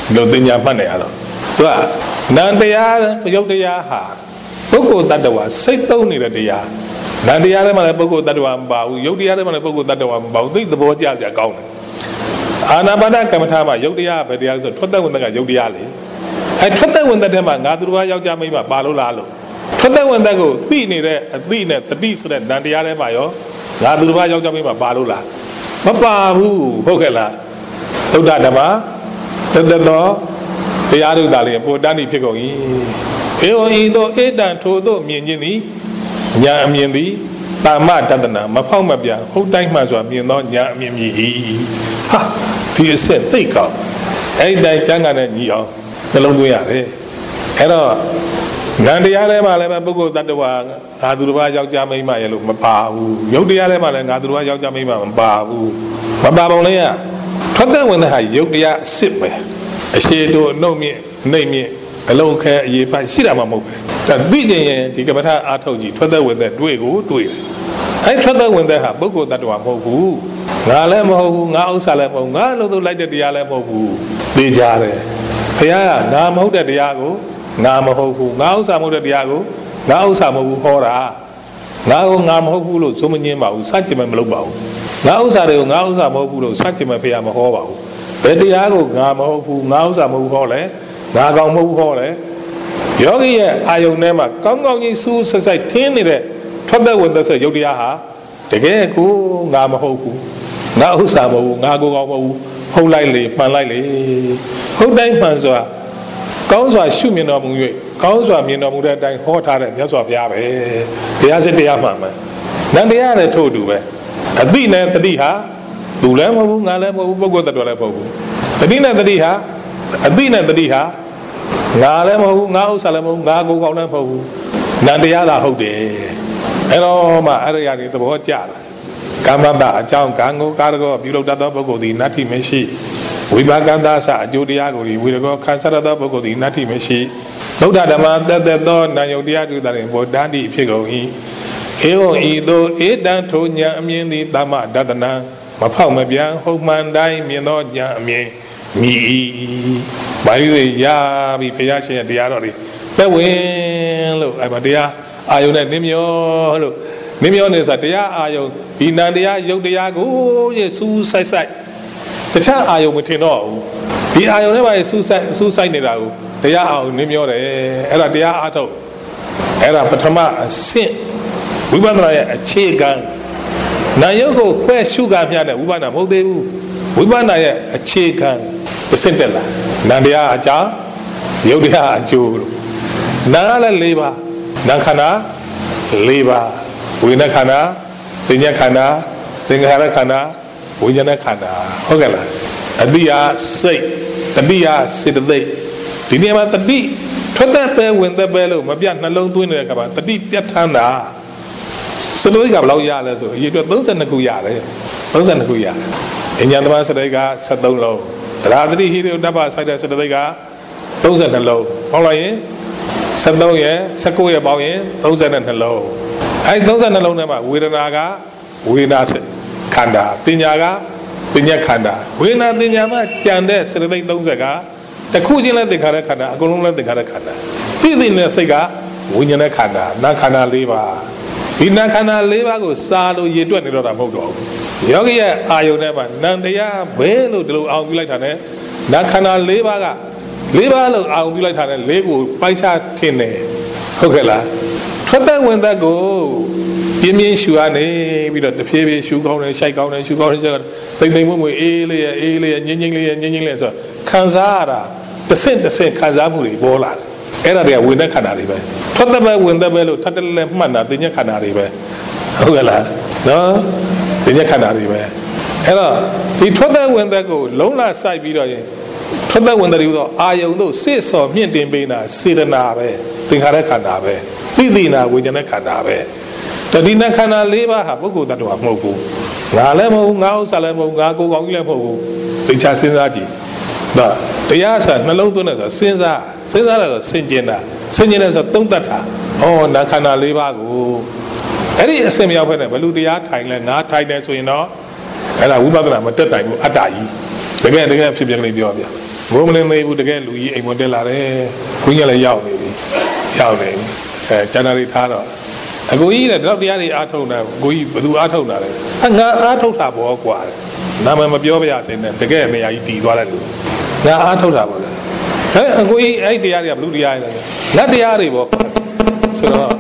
လို့တင်ညာမှတ်နေရတော့သူကနန္တရားရုပ်တရားဟာပုဂ္ဂိုလ်တ attva စိတ်သုံးနေတဲ့တရားနန္တရားထဲမှာလည်းပုဂ္ဂိုလ်တ attva မပါဘူးရုပ်တရားထဲမှာလည်းပုဂ္ဂိုလ်တ attva မပါဘူးသိသဘောကျကြကောင်းတယ်အာနာပါနကမ္မထာမှာရုပ်တရားပဲတရားဆိုထွက်သက်ဝင်သက်ကရုပ်တရားလေအဲထွက်သက်ဝင်သက်ထဲမှာငါသူတစ်ပါးယောက်ျားမိန်းမပါလို့လားလို့ထွက်သက်ဝင်သက်ကိုသိနေတဲ့အသိနဲ့တတိဆိုတဲ့နန္တရားထဲမှာရောငါသူတစ်ပါးယောက်ျားမိန်းမပါလို့လားမပါဘူးဟုတ်ကဲ့လားသုဒ္ဓဓမ္မတတတော်တရားဥဒ္ဒါလေးပေါ်တန်းနေဖြစ်ကုန်၏ဧဝံဤသို့ဧတံထိုသို့မြင်ခြင်းသည်ညာအမြင်သည်တာမတတနာမဖောက်မပြဟုတ်တိုင်းမှဆိုမြင်သောညာအမြင်မြည်၏ဟာဒီအစစ်သိကောက်အဲ့ဒီတိုင်းကျမ်းဂန်နဲ့ညီအောင်နှလုံးသွင်းရတယ်အဲ့တော့နန္တရားထဲမှာလည်းပုဂ္ဂိုလ်တ attva ငါသူတစ်ပါးယောက်ျားမိန်းမရဲ့လို့မပါဘူးရုပ်တရားထဲမှာလည်းငါသူတစ်ပါးယောက်ျားမိန်းမမပါဘူးမပါပုံလေးကထွက်သက်ဝင်တဲ့ဟာရုပ်တရားအစစ်ပဲအရှိတို့အနှုတ်မြင့်အနှိမ့်မြင့်အလုံးခဲအရေးပိုက်ရှိတာမှမဟုတ်ပဲဒါသိကျင်ရင်ဒီကမ္မထာအာထုတ်ကြီးထွက်သက်ဝင်တဲ့တွေ့ကိုတွေ့တယ်အဲ့ထွက်သက်ဝင်တဲ့ဟာပုဂ္ဂိုလ်တ attva မဟုတ်ဘူးငါလည်းမဟုတ်ဘူးငါဥစ္စာလည်းမဟုတ်ငါလို့သူလိုက်တဲ့တရားလည်းမဟုတ်ဘူးသိကြတယ်ဘုရားကငါမဟုတ်တဲ့တရားကိုငါမဟုတ်ဘူးငါဥစ္စာမဟုတ်တဲ့တရားကိုငါဥစ္စာမဟုတ်ဘူးဟောတာငါကိုငါမဟုတ်ဘူးလို့သုံးမငင်းပါဘူးစัจจิမမလုပ်ပါဘူးငါဥစ္စာတွေကိုငါဥစ္စာမဟုတ်ဘူးလို့စัจจิမဘုရားမဟောပါဘူးဘယ်တရားကိုငါမဟုတ်ဘူးငါဥစ္စာမဟုတ်ဘူးဟောလဲငါကောင်မဟုတ်ဘူးဟောလဲယောဂီရဲ့အာယုန်ထဲမှာကောင်းကောင်းကြီးစူးဆက်ဆိုင်ထင်းနေတဲ့ထွက်သက်ဝင်သက်ဆက်ရုပ်တရားဟာတကယ်ကိုငါမဟုတ်ဘူးငါဥစ္စာမဟုတ်ဘူးငါကိုကောင်မဟုတ်ဘူးဟုတ်လိုက်လေမှန်လိုက်လေဟုတ်တိုင်းမှန်စွာကောင်းစွာရှုမြင်တော်မူ၍ကောင်းစွာမြင်တော်မူတဲ့အတိုင်းဟောထားတဲ့မြတ်စွာဘုရားပဲတရားစစ်တရားမှန်မှန်နန္တရားလည်းထို့တူပဲအသိနဲ့တတိဟာသူလည်းမဟုတ်ဘူးငါလည်းမဟုတ်ဘူးပုဂ္ဂိုလ်တ attva လည်းမဟုတ်ဘူးတတိနဲ့တတိဟာအသိနဲ့တတိဟာငါလည်းမဟုတ်ဘူးငါဥစ္စာလည်းမဟုတ်ဘူးငါကိုယ်ကောင်းလည်းမဟုတ်ဘူးနန္တရားသာဟုတ်တယ်အဲ့တော့မှအဲ့ရတဲ့သဘောကျလာကမ္မတအကြောင်းကံကိုကာရကောပြုလုပ်တတ်သောပုဂ္ဂိုလ်သည်နတ္ထိမရှိဝိပါကံသာစအကျိုးတရားကိုဝိရကောခံစားရသောပုဂ္ဂိုလ်သည်နတ္ထိမရှိဗုဒ္ဓဓမ္မတသက်သောနာယုတ်တရားတို့သာလျှင်ဘောဓာတိဖြစ်ကုန်၏ဧဝံဤသို့ဧတံထိုညာအမြင်သည်သမ္မာဒတနာမဖောက်မပြန်ဟုတ်မှန်တိုင်းမြင်သောညာအမြင်မြည်၏ဘာလို့ရပြီဘုရားရှင်ရဲ့တရားတော်တွေသက်ဝင်လို့အဲ့မှာတရားအာယုန်နဲ့နင်းမျောလို့နင်းမျောနေဆိုတရားအာယုန်ဒီနံတရားယုတ်တရားကိုရဲ့စူးဆိုင်ဆိုင်တခြားအာယုန်မထင်တော့ဘူးဒီအာယုန်ထဲမှာစူးဆိုင်စူးဆိုင်နေတာကိုတရားအာယုန်နင်းမျောတယ်အဲ့ဒါတရားအားထုတ်အဲ့ဒါပထမအဆင့်ဝိပဿနာရဲ့အခြေခံနာယုတ်ကိုခွဲရှုကားပြတဲ့ဝိပဿနာမဟုတ်သေးဘူးဝိပဿနာရဲ့အခြေခံတစ်ဆင့်တက်လာနံတရားအကြောင်းယုတ်တရားအကျိုးလို့နာလည်း၄ပါးနာခန္ဓာ၄ပါးဝိညာဉ်ခန္ဓာသင်္ညခန္ဓာသင်္ခါရခန္ဓာဝိညာဉ်ခန္ဓာဟုတ်ကဲ့လားအတိယစိတ်တတိယစေတသိက်ဒီနေရာမှာတတိထွက်သက်ပဲဝင်သက်ပဲလို့မပြတ်နှလုံးသွင်းနေတဲ့ကဘာတတိပြတ်ထမ်းတာစလို့ကဘယ်လောက်ရလဲဆိုအရေးအတွက်၃၂ခုရတယ်၃၂ခုရတယ်အញ្ញံသမစတိတ်က၁၃လုံးတရားတတိဟိရိတ္တပစိုက်တဲ့စတိတ်က၃၂လုံးဟောလိုက်ရင်၁၃ရဲ့၁၉ရဲ့ပေါင်းရင်၃၂လုံးအဲ၃၂လုံးထဲမှာဝေဒနာကဝေဒနာခန္ဓာတင်ညာကတင်ညာခန္ဓာဝေဒနာတင်ညာမှာကြံတဲ့စတိတ်၃၀ကတခုချင်းလည်းသင်္ခါရခန္ဓာအကုန်လုံးလည်းသင်္ခါရခန္ဓာသိသိနဲ့စိတ်ကဝိညာဉ်နဲ့ခန္ဓာနာခန္ဓာ၄ပါးဒီနာခန္ဓာ၄ပါးကိုစာလို့ရေတွက်နေတော့တာမဟုတ်တော့ဘူးယောဂီရဲ့အာယုန်ထဲမှာနံတရားဘဲလို့ဒီလိုအောင်ပြုလိုက်တာနဲ့နာခန္ဓာ၄ပါးက၄ပါးလို့အောင်ပြုလိုက်တာနဲ့၄ကိုပိုက်ချထင်တယ်ဟုတ်ကဲ့လားထွက်သက်ဝင်သက်ကိုပြင်းပြင်းရှူရနေပြီးတော့တဖြည်းဖြည်းရှူကောင်းတယ်ရှိုက်ကောင်းတယ်ရှူကောင်းတယ်တိမ်တိမ်မွေ့မွေ့အေးလေးရဲ့အေးလေးရဲ့ငင်းငင်းလေးရဲ့ငင်းငင်းလေးဆိုခံစားရတာတစ်ဆင့်တစ်ဆင့်ခံစားမှုတွေပေါ်လာတယ်အဲ့ဒါတွေကဝင်သက်ခန္ဓာတွေပဲထွက်သက်ပဲဝင်သက်ပဲလို့ထပ်တလဲမှတ်တာတင်ညက်ခန္ဓာတွေပဲဟုတ်ကဲ့လားနော်တင်ညက်ခန္ဓာတွေပဲအဲ့တော့ဒီထွက်သက်ဝင်သက်ကိုလုံးလာစိုက်ပြီးတော့ရင်ထွက်သက်ဝင်သက်တွေတော့အာယုံတို့စစ်စော်မြင့်တင်ပေးတာစေတနာပဲသင်္ခါရခန္ဓာပဲသိသိနာဝိညာဉ်ခန္ဓာပဲတတိနာခန္ဓာ၄ပါးဟာပုဂ္ဂိုလ်တ attva မဟုတ်ဘူးငါလည်းမဟုတ်ဘူးငါဥစ္စာလည်းမဟုတ်ဘူးငါကိုယ်ကောင်းကြီးလည်းမဟုတ်ဘူးသိချစဉ်းစားကြည့်ဒါတရားဆိုနှလုံးသွင်းတယ်ဆိုစဉ်းစားစဉ်းစားတယ်ဆိုဆင်ကျင်တာဆင်ကျင်တယ်ဆိုသုံးသပ်တာဩနာခန္ဓာ၄ပါးကိုအဲ့ဒီအစင်မြောက်ဖက်နဲ့ဘယ်လိုတရားထိုင်လဲငါထိုင်တယ်ဆိုရင်တော့အဲ့ဒါဝိပဿနာမတက်တိုင်ဘူးအတ္တကြီးတကယ်တကယ်ဖြစ်ပြကလေးပြောပြဘုံမလင်းသေးဘူးတကယ်လူကြီးအိမ်ဝင်တက်လာတယ်ခွင်းရလည်းရောက်နေပြီရောက်နေအဲကျန်တာတွေထားတော့အကိုကြီးတဲ့တော့တရားတွေအားထုတ်တာကိုကြီးဘယ်သူအားထုတ်တာလဲအငါအားထုတ်တာဘောကွာနာမည်မပြောပြရစေနဲ့တကယ်နေရာကြီးတည်သွားတဲ့လူငါအားထုတ်တာပေါ့လေအဲအကိုကြီးအဲ့တရားတွေကဘလူတရားတွေလဲလက်တရားတွေပေါ့ဆိုတော့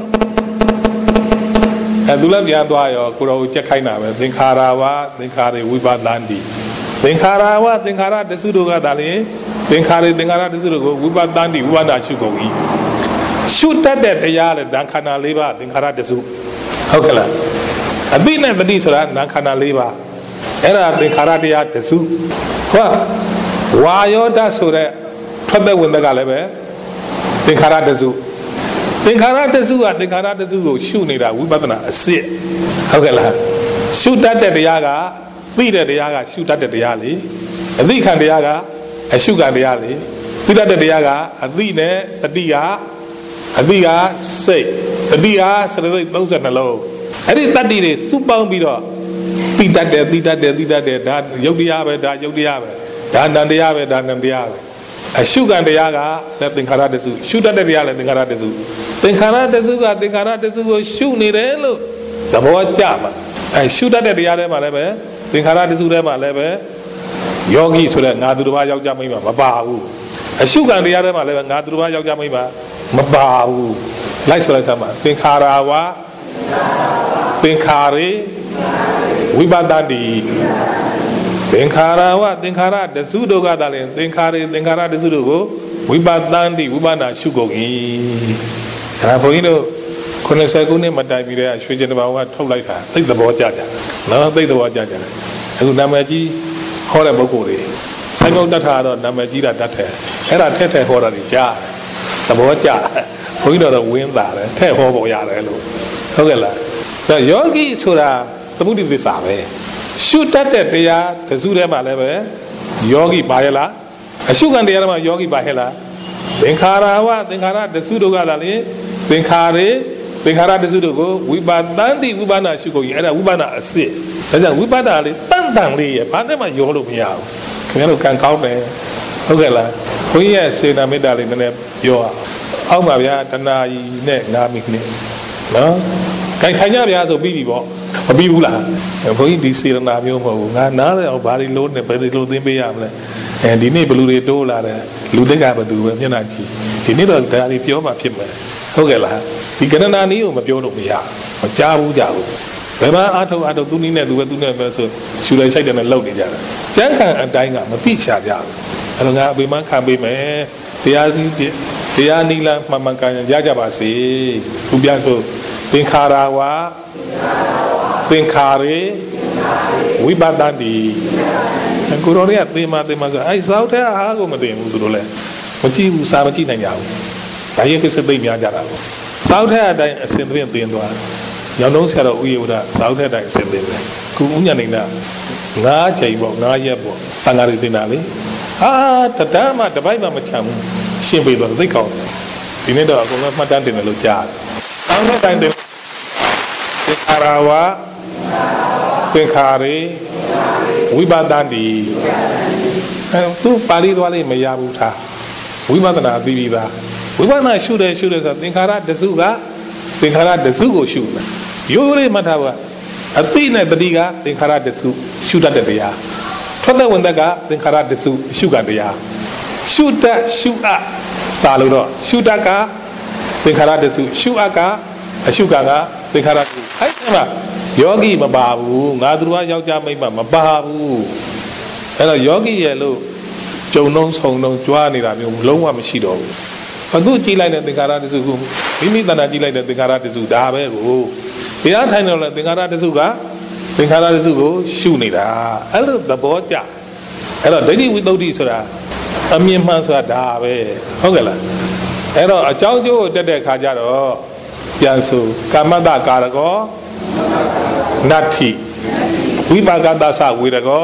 အဲသူလည်းပြန်သွားရောကိုတော်ကိုကြက်ခိုင်းတာပဲသင်္ခါရဝသင်္ခါရဝိပါဒန္တိသင်္ခါရဝသင်္ခါရတစုတို့ကဒါလေသင်္ခါရသင်္ခါရတစုတို့ကိုဝိပါဒန္တိဝိပါဒရှုကုန်၏ရှုတတ်တဲ့တရားလေဒါခန္ဓာ၄ပါးသင်္ခါရတစုဟုတ်ကဲ့လားအသိနဲ့တတိဆိုတာနာခန္ဓာ၄ပါးအဲ့ဒါသင်္ခါရတရားတစုဟောဝါယောဓာတ်ဆိုတဲ့ထွက်တဲ့ဝင်တဲ့ကလည်းပဲသင်္ခါရတစုသင်္ခါရတစုကသင်္ခါရတစုကိုရှုနေတာဝိပဿနာအစစ်ဟုတ်ကဲ့လားရှုတတ်တဲ့တရားကသိတဲ့တရားကရှုတတ်တဲ့တရားလေအသိခံတရားကအရှုခံတရားလေသိတတ်တဲ့တရားကအသိနဲ့တတိကအသိကစိတ်တတိကစရစိတ်သုံးဆယ်နှလုံးအဲ့ဒီတတ္တိတွေစုပေါင်းပြီးတော့သိတတ်တယ်သိတတ်တယ်သိတတ်တယ်ဒါယုတ်တရားပဲဒါယုတ်တရားပဲဒါနန္တရားပဲဒါနန္တရားပဲအရှုခံတရားကလည်းသင်္ခါရတစုရှုတတ်တဲ့တရားလည်းသင်္ခါရတစုသင်္ခါရတစုကသင်္ခါရတစုကိုရှုနေတယ်လို့သဘောကျမှာအဲရှုတတ်တဲ့တရားထဲမှာလည်းပဲသင်္ခါရတစုထဲမှာလည်းပဲယောဂီဆိုတဲ့ငါသူတစ်ပါးယောက်ျားမိန်းမမပါဘူးအရှုခံတရားထဲမှာလည်းပဲငါသူတစ်ပါးယောက်ျားမိန်းမမပါဘူးလိုက်ဆိုလိုက်သမှာသင်္ခါရဝသင်္ခါရေဝိပဿတိသင်္ခါရဝသင်္ခါရတစုတို့ကသာလဲသင်္ခါရေသင်္ခါရတစုတို့ကိုဝိပဿတိဝိပဿနာရှုကုန်၏ဒါဘုန်းကြီးတို့ခုနှစ်ဆယ်ခုနှစ်မတိုင်ပြီးတဲ့ရွှေကျင်တဘာဝကထုတ်လိုက်တာသိသဘောကျကြတယ်နော်သိသဘောကျကြတယ်အခုနာမည်ကြီးဟောတဲ့ပုဂ္ဂိုလ်တွေဆိုင်မုတ်တတ်တာတော့နာမည်ကြီးတာတတ်တယ်အဲ့ဒါထက်ထက်ဟောတာကြီးကြားသဘောကျဘုန်းကြီးတော်တော့ဝင်းတာတယ်ထက်ဟောပေါ်ရတယ်လို့ဟုတ်ကဲ့လားဒါယောဂီဆိုတာသမုဒိသစ္စာပဲရှုတတ်တဲ့တရားတစုထဲမှာလည်းပဲယောဂီပါရဲ့လားအရှုခံတရားထဲမှာယောဂီပါရဲ့လားသင်္ခါရဝသင်္ခါရတစုတို့ကသာလေသင်္ခါရေသင်္ခါရတစုတို့ကိုဝိပါဒန္တိဝိပဿနာရှုကုန်ရင်အဲ့ဒါဝိပဿနာအစစ်ဒါကြောင့်ဝိပဿနာလေးတန်တန်လေးရဘာနဲ့မှရောလို့မရဘူးခင်ဗျားတို့ကံကောင်းတယ်ဟုတ်ကဲ့လားဘုန်းကြီးရဲ့စေနာမေတ္တာလေးနည်းနည်းပြောအောင်အောက်ပါဗျာတဏှာကြီးနဲ့ငါးမိနစ်နော်ခိုင်ထိုင်ကြဗျာဆိုပြီးပြီပေါ့မပြီးဘူးလားဘုန်းကြီးဒီစေနာမျိုးမဟုတ်ဘူးငါနားလဲအောင်ဘာတွေလို့နဲ့ဘယ်လိုသင်ပေးရမလဲအဲဒီနေ့ဘလူတွေတိုးလာတယ်လူတက်ကဘသူပဲမျက်နှာကြည့်ဒီနေ့တော့ဒါတွေပြောမှဖြစ်မယ်ဟုတ်ကဲ့လားဒီကရဏာနည်းကိုမပြောလို့မရမကြားဘူးကြဘူးဘယ်မှာအထုတ်အထုတ်သူနည်းနဲ့သူပဲသူနဲ့ပဲဆိုရှူလိုက်ဆိုင်တယ်နဲ့လောက်နေကြတာကျမ်းခံအတိုင်းကမသိချကြဘူးအဲ့တော့ငါအပေမခံပေးမယ်တရားစီတရားနီလာမှန်မှန်ကန်ရကြပါစေသူပြန်ဆိုသင်္ခါရဝသင်္ခါရေဝိပဿနာတိကိုရောတွေကသေမာသေမာဆိုအဲ့စောက်တဲ့အားကိုမသိဘူးသူတို့လည်းမကြည့်ဘူးစာမကြည့်နိုင်ကြဘူးဒါရဲ့ကိစ္စသိများကြတာပေါ့စောက်တဲ့အတိုင်းအစဉ်သင်းသိသွားရောင်တုံးဆရာတော်ဥယျာဉ်ကစောက်တဲ့အတိုင်းအစဉ်သင်းတယ်ခုဥညာနေတာငါးချိန်ပေါ့ငါးရက်ပေါ့တန်ဃာတွေတင်တာလေဟာတတမ်းမှတပိုက်မှမချမ်းဘူးရှင်းပေးတော့သိကောင်းဒီနေ့တော့အကုန်လုံးမှတ်တမ်းတင်တယ်လို့ကြားတယ်စောက်တဲ့အတိုင်းတင်သင်္ခါရဝသင်္ခါရေဝိပဿနာတိအဲသူပါဠိသွားလေးမရဘူးထားဝိပဿနာသိပြီးသားဝိပဿနာရှုတယ်ရှုတယ်ဆိုသင်္ခါရတစုကသင်္ခါရတစုကိုရှုတယ်ရိုးရိုးလေးမှတ်ထားပါအသိနဲ့တတိကသင်္ခါရတစုရှုတတ်တဲ့တရားထွက်တဲ့ဝင်သက်ကသင်္ခါရတစုရှုကတရားရှုတတ်ရှုအပ်စာလို့တော့ရှုတတ်ကသင်္ခါရတစုရှုအပ်ကအရှုကကသင်္ခါရတစုအဲ့ဒီမှာယောဂီမပါဘူးငါသူတော်ယောက်ျားမိန်းမမပါဘူးအဲ့တော့ယောဂီရဲ့လို့ကြုံနှုံးဆုံနှုံးကြွားနေတာမျိုးလုံးဝမရှိတော့ဘူးအခုကြည့်လိုက်တဲ့သင်္ခါရတစုကမိမိတဏ္ဍာကြည့်လိုက်တဲ့သင်္ခါရတစုဒါပဲကိုတရားထိုင်တော့လဲသင်္ခါရတစုကသင်္ခါရတစုကိုရှုနေတာအဲ့လိုသဘောကျအဲ့တော့ဒိဋ္ဌိဝိသုဒ္ဓိဆိုတာအမြင်မှန်ဆိုတာဒါပဲဟုတ်ကဲ့လားအဲ့တော့အကြောင်းကျိုးကိုတက်တဲ့ခါကျတော့ပြန်ဆိုကာမတ္တကာရကောနတ္ထိဝိပါကတ္တသဝေရကော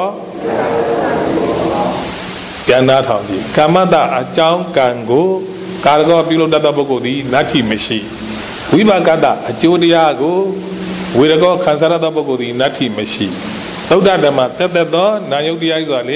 ပြန်နာထောင်ကြည့်ကာမတ္တအကြောင်းကံကိုကာရကောပြုလုပ်တတ်သောပုဂ္ဂိုလ်သည်နတ္ထိမရှိဝိပါကတ္တအကျိုးတရားကိုဝေရကောခံစားရသောပုဂ္ဂိုလ်သည်နတ္ထိမရှိသုဒ္ဓဓမ္မတက်တက်သောနာယုတ်တရားဆိုတာလေ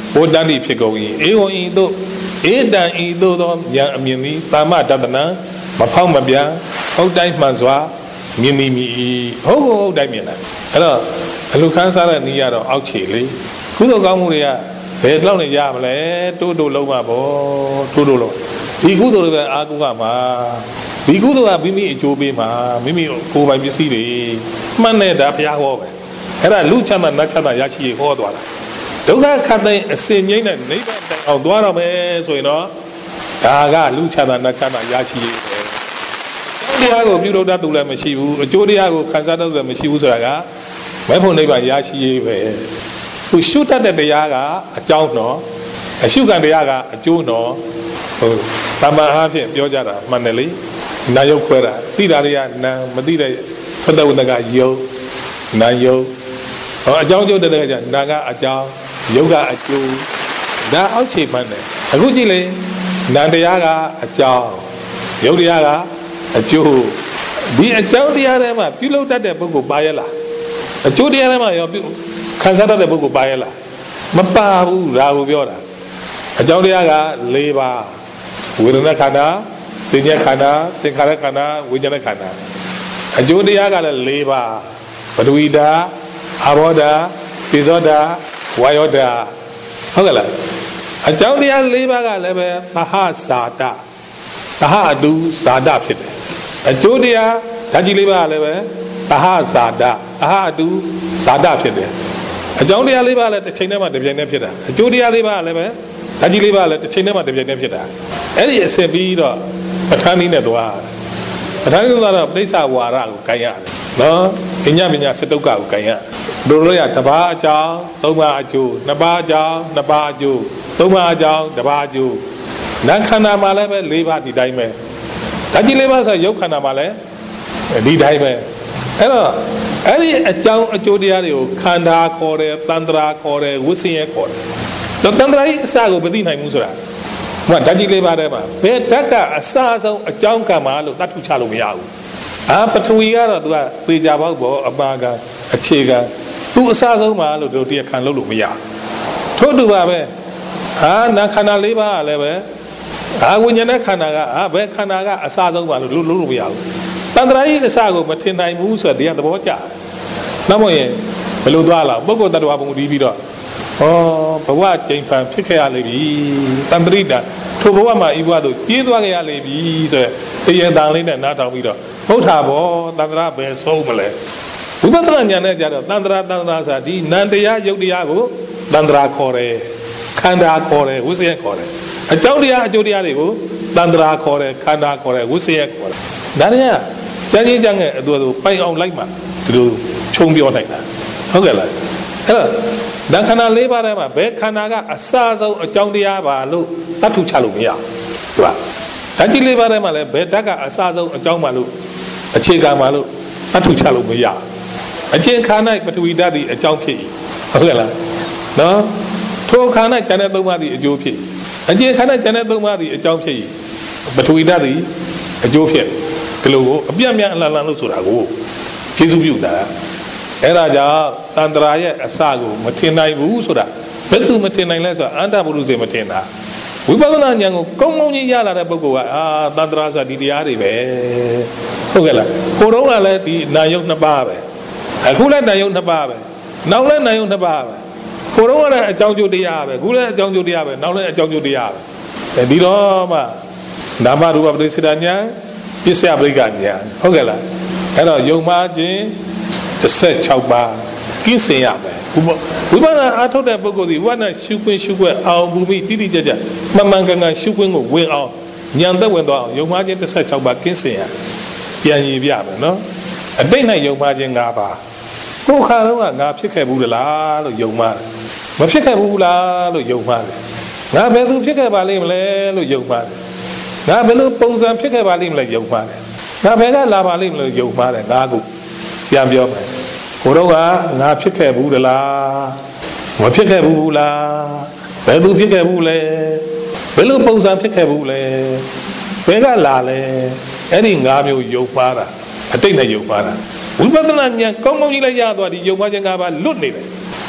ဘောတန်တိဖြစ်ကုန်၏ဧဝံဤသို့ဧတံဤသို့သောဉာဏ်အမြင်သည်တာမတတနာမဖောက်မပြန်ဟုတ်တိုင်းမှန်စွာမြင်မိမိဟုတ်ဟုတ်တိုင်းမြင်တာအဲ့တော့အလူခန်းစားတဲ့နေရတော့အောက်ခြေလေကုသိုလ်ကောင်းမှုတွေကဘယ်လောက်နေရမလဲတိုးတိုးလုံးမှာပေါ့တိုးတိုးလုံးဒီကုသိုလ်တွေအာကုကမှာဒီကုသိုလ်ကမိမိအကျိုးပေးမှာမိမိကိုယ်ပိုင်ပစ္စည်းတွေမှတ်နေတာဘုရားဟောပဲအဲ့ဒါလူချမ်းသာနတ်ချမ်းသာရရှိဟောသွားတာဒုက္ခခတ်တဲ့အစဉ်ငိမ့်တဲ့နိဗ္ဗာန်တိုင်အောင်သွားတော့မယ်ဆိုရင်တော့ဒါကလူချမ်းသာနတ်ချမ်းသာရရှိပဲတရားကိုပြုလုပ်တတ်သူလည်းမရှိဘူးအကျိုးတရားကိုခံစားတတ်သူလည်းမရှိဘူးဆိုတာကမဲ့ဖို့နိဗ္ဗာန်ရရှိရေးပဲသူရှုတတ်တဲ့တရားကအကြောင်းတော့အရှုခံတရားကအကျိုးတော့ဟိုတမန်အားဖြင့်ပြောကြတာမှန်တယ်လေနာယုတ်ခွဲတာသိတာတွေကနာမသိတဲ့ဖတ်တဲ့ဝိတ္တကယုတ်နာယုတ်ဟောအကြောင်းကျိုးတဲ့ကနာကအကြောင်းယုတ်ကအကျိုးဒါအောက်ခြေမှန်တယ်အခုကြည့်လေနာတရားကအကြောင်းယုတ်တရားကအကျိုးဒီအကြောင်းတရားထဲမှာပြုလုပ်တတ်တဲ့ပုဂ္ဂိုလ်ပါရဲ့လားအကျိုးတရားထဲမှာရောခံစားတတ်တဲ့ပုဂ္ဂိုလ်ပါရဲ့လားမပါဘူးဒါကိုပြောတာအကြောင်းတရားက၄ပါးဝေဒနာခန္ဓာသင်္ညခန္ဓာသင်္ခါရခန္ဓာဝိညာဉ်ခန္ဓာအကျိုးတရားကလည်း၄ပါးပထဝီဓာတ်အာဘောဓာတ်ပိဇောဓာတ်ဝါယောဓာတ်ဟုတ်ကဲ့လားအကြောင်းတရား၄ပါးကလည်းပဲသဟဇာတသဟအတုဇာတဖြစ်တယ်အကျိုးတရားဓာတ်ကြီး၄ပါးကလည်းပဲသဟဇာတသဟအတုဇာတဖြစ်တယ်အကြောင်းတရား၄ပါးလည်းတစ်ချိန်တည်းမှာတစ်ပြိုင်တည်းဖြစ်တာအကျိုးတရား၄ပါးကလည်းပဲဓာတ်ကြီး၄ပါးလည်းတစ်ချိန်တည်းမှာတစ်ပြိုင်တည်းဖြစ်တာအဲ့ဒီအစစ်ပြီးတော့ပဋ္ဌာန်းနည်းနဲ့သွားပဋ္ဌာန်းနည်းကတော့ပဋိစ္စဝါဒကိုကိုင်ရတယ်နော်ပညာပညာစတုတ်ကကိုကိုင်ရတို့လို့ရတပါးအကြောင်းသုံးပါးအကျိုးနှစ်ပါးအကြောင်းနှစ်ပါးအကျိုးသုံးပါးအကြောင်းတစ်ပါးအကျိုးနာခန္ဓာမှာလည်းပဲ၄ပါးဒီတိုင်းပဲဓာတ်ကြီး၄ပါးဆိုရုပ်ခန္ဓာမှာလည်းဒီတိုင်းပဲအဲ့တော့အဲ့ဒီအကြောင်းအကျိုးတရားတွေကိုခန္ဓာခေါ်တယ်တန္တရာခေါ်တယ်ဝိသင်ရခေါ်တယ်တော့တန္တရာကြီးအစကိုမသိနိုင်ဘူးဆိုတာဟိုဓာတ်ကြီး၄ပါးထဲမှာဘယ်ဓာတ်ကအစဆုံးအကြောင်းကံမှာလို့တတ်ထုချလို့မရဘူးအာပထဝီကတော့သူကသေချာပေါက်ပေါ်အပါကအခြေခံသူအစဆုံးမှာလို့တို့တရားခံလို့လို့မရထို့တူပါပဲဟာနာခန္ဓာ၄ပါးကလည်းပဲအာဝိညာဉ်ခန္ဓာကအာဘယ်ခန္ဓာကအစဆုံးမှာလို့လို့လို့မရဘူးတန္တရာကြီးအစကိုမထင်နိုင်ဘူးဆိုတော့တရားသဘောကျနောက်မို့ရင်ဘယ်လိုသွားလာပုဂ္ဂိုလ်တ attva ပုံတည်ပြီးတော့ဩဘဝကျိန်ဖန်ဖြစ်ခဲ့ရလိမ့်ပြီတန္တရိတာထိုဘဝမှာဤဘဝသို့ပြေးသွားခဲ့ရလိမ့်ပြီဆိုတော့တရားတန်လေးနဲ့နားထောင်ပြီးတော့ဘုရားဘောတန္တရာပဲဆုံးမလဲဝိပဿနာဉာဏ်နဲ့ကြတော့တန္တရာတန္တရာဆိုတာဒီနန္တရားယုတ်တရားကိုတန္တရာခေါ်တယ်ခန္ဓာခေါ်တယ်ဝိသယခေါ်တယ်အကြောင်းတရားအကျိုးတရားတွေကိုတန္တရာခေါ်တယ်ခန္ဓာခေါ်တယ်ဝိသယခေါ်တယ်ဒါတွေကကျမ်းကြီးကျမ်းငယ်အတူတူပိုင်အောင်လိုက်မှဒီလိုခြုံပြောနိုင်တာဟုတ်ကဲ့လားအဲ့တော့ဓာတ်ခန္ဓာ၄ပါးထဲမှာဘယ်ခန္ဓာကအစဆုံးအကြောင်းတရားပါလို့တတ်ထုချလို့မရဘူးဟုတ်ပါဓာတ်ကြီး၄ပါးထဲမှာလည်းဘယ်ဓာတ်ကအစဆုံးအကြောင်းပါလို့အခြေခံပါလို့တတ်ထုချလို့မရအခြေခံ၌ပထဝီဓာတ်ဒီအကြောင်းဖြစ်ဟုတ်ကဲ့လားနော်ထိုခန္ဓာကျန်တဲ့သုံးပါးဒီအကျိုးဖြစ်အခြေခံ၌ကျန်တဲ့သုံးပါးဒီအကြောင်းဖြစ်ပထဝီဓာတ်ဒီအကျိုးဖြစ်ဒီလိုကိုအပြတ်မြတ်အလန်လန်လို့ဆိုတာကိုကျေစုပြုတာအဲ့ဒါကြောင့်တန္တရာရဲ့အစကိုမထင်နိုင်ဘူးဆိုတာဘယ်သူမထင်နိုင်လဲဆိုတာအန္တပုရုဇေမထင်တာဝိပဿနာဉာဏ်ကိုကောင်းကောင်းကြီးရလာတဲ့ပုဂ္ဂိုလ်ကအာတန္တရာဆိုတာဒီတရားတွေပဲဟုတ်ကဲ့လားကိုတော့ကလည်းဒီနာယုတ်နှစ်ပါးပဲအခုလည်းနာယုတ်နှစ်ပါးပဲနောက်လည်းနာယုတ်နှစ်ပါးပဲကိုတော့ကလည်းအကြောင်းကျိုးတရားပဲအခုလည်းအကြောင်းကျိုးတရားပဲနောက်လည်းအကြောင်းကျိုးတရားပဲဒီတော့မှနာမရူပပရိစ္ဆေဒဉာဏ်ပစ္စယပရိက္ခဉာဏ်ဟုတ်ကဲ့လားအဲ့တော့ယုံမှားခြင်းတစ်ဆက်၆ပါးကင်းစင်ရမယ်ဝိပဿနာအားထုတ်တဲ့ပုဂ္ဂိုလ်ဒီဝိပဿနာရှုခွင့်ရှုခွင့်အောင်ဘူမိတိတိကျကျမှန်မှန်ကန်ကန်ရှုခွင့်ကိုဝင်အောင်ဉာဏ်သက်ဝင်သွားအောင်ယုံမှားခြင်းတစ်ဆက်၆ပါးကင်းစင်ရပြန်ရည်ပြမယ်နော်အတိတ်၌ယုံမှားခြင်း၅ပါးကိုယ်ခါတော့ကငါဖြစ်ခဲ့ဘူးလားလို့ယုံမှားတယ်မဖြစ်ခဲ့ဘူးလားလို့ယုံမှားတယ်ငါဘယ်သူဖြစ်ခဲ့ပါလိမ့်မလဲလို့ယုံမှားတယ်ငါဘယ်လိုပုံစံဖြစ်ခဲ့ပါလိမ့်မလဲယုံမှားတယ်ငါဘယ်ကလာပါလိမ့်မလို့ယုံမှားတယ်ငါကပြန်ပြောမယ်ကိုတော့ကငါဖြစ်ခဲ့ဘူးလားမဖြစ်ခဲ့ဘူးလားဘယ်သူဖြစ်ခဲ့ဘူးလဲဘယ်လိုပုံစံဖြစ်ခဲ့ဘူးလဲဘယ်ကလာလဲအဲ့ဒီ၅မျိုးယုံမှားတာအတိတ်နဲ့ယုံမှားတာဝိပဿနာဉာဏ်ကောင်းကောင်းကြီးလိုက်ရသွားဒီယုံမှားခြင်း၅ပါးလွတ်နေတယ်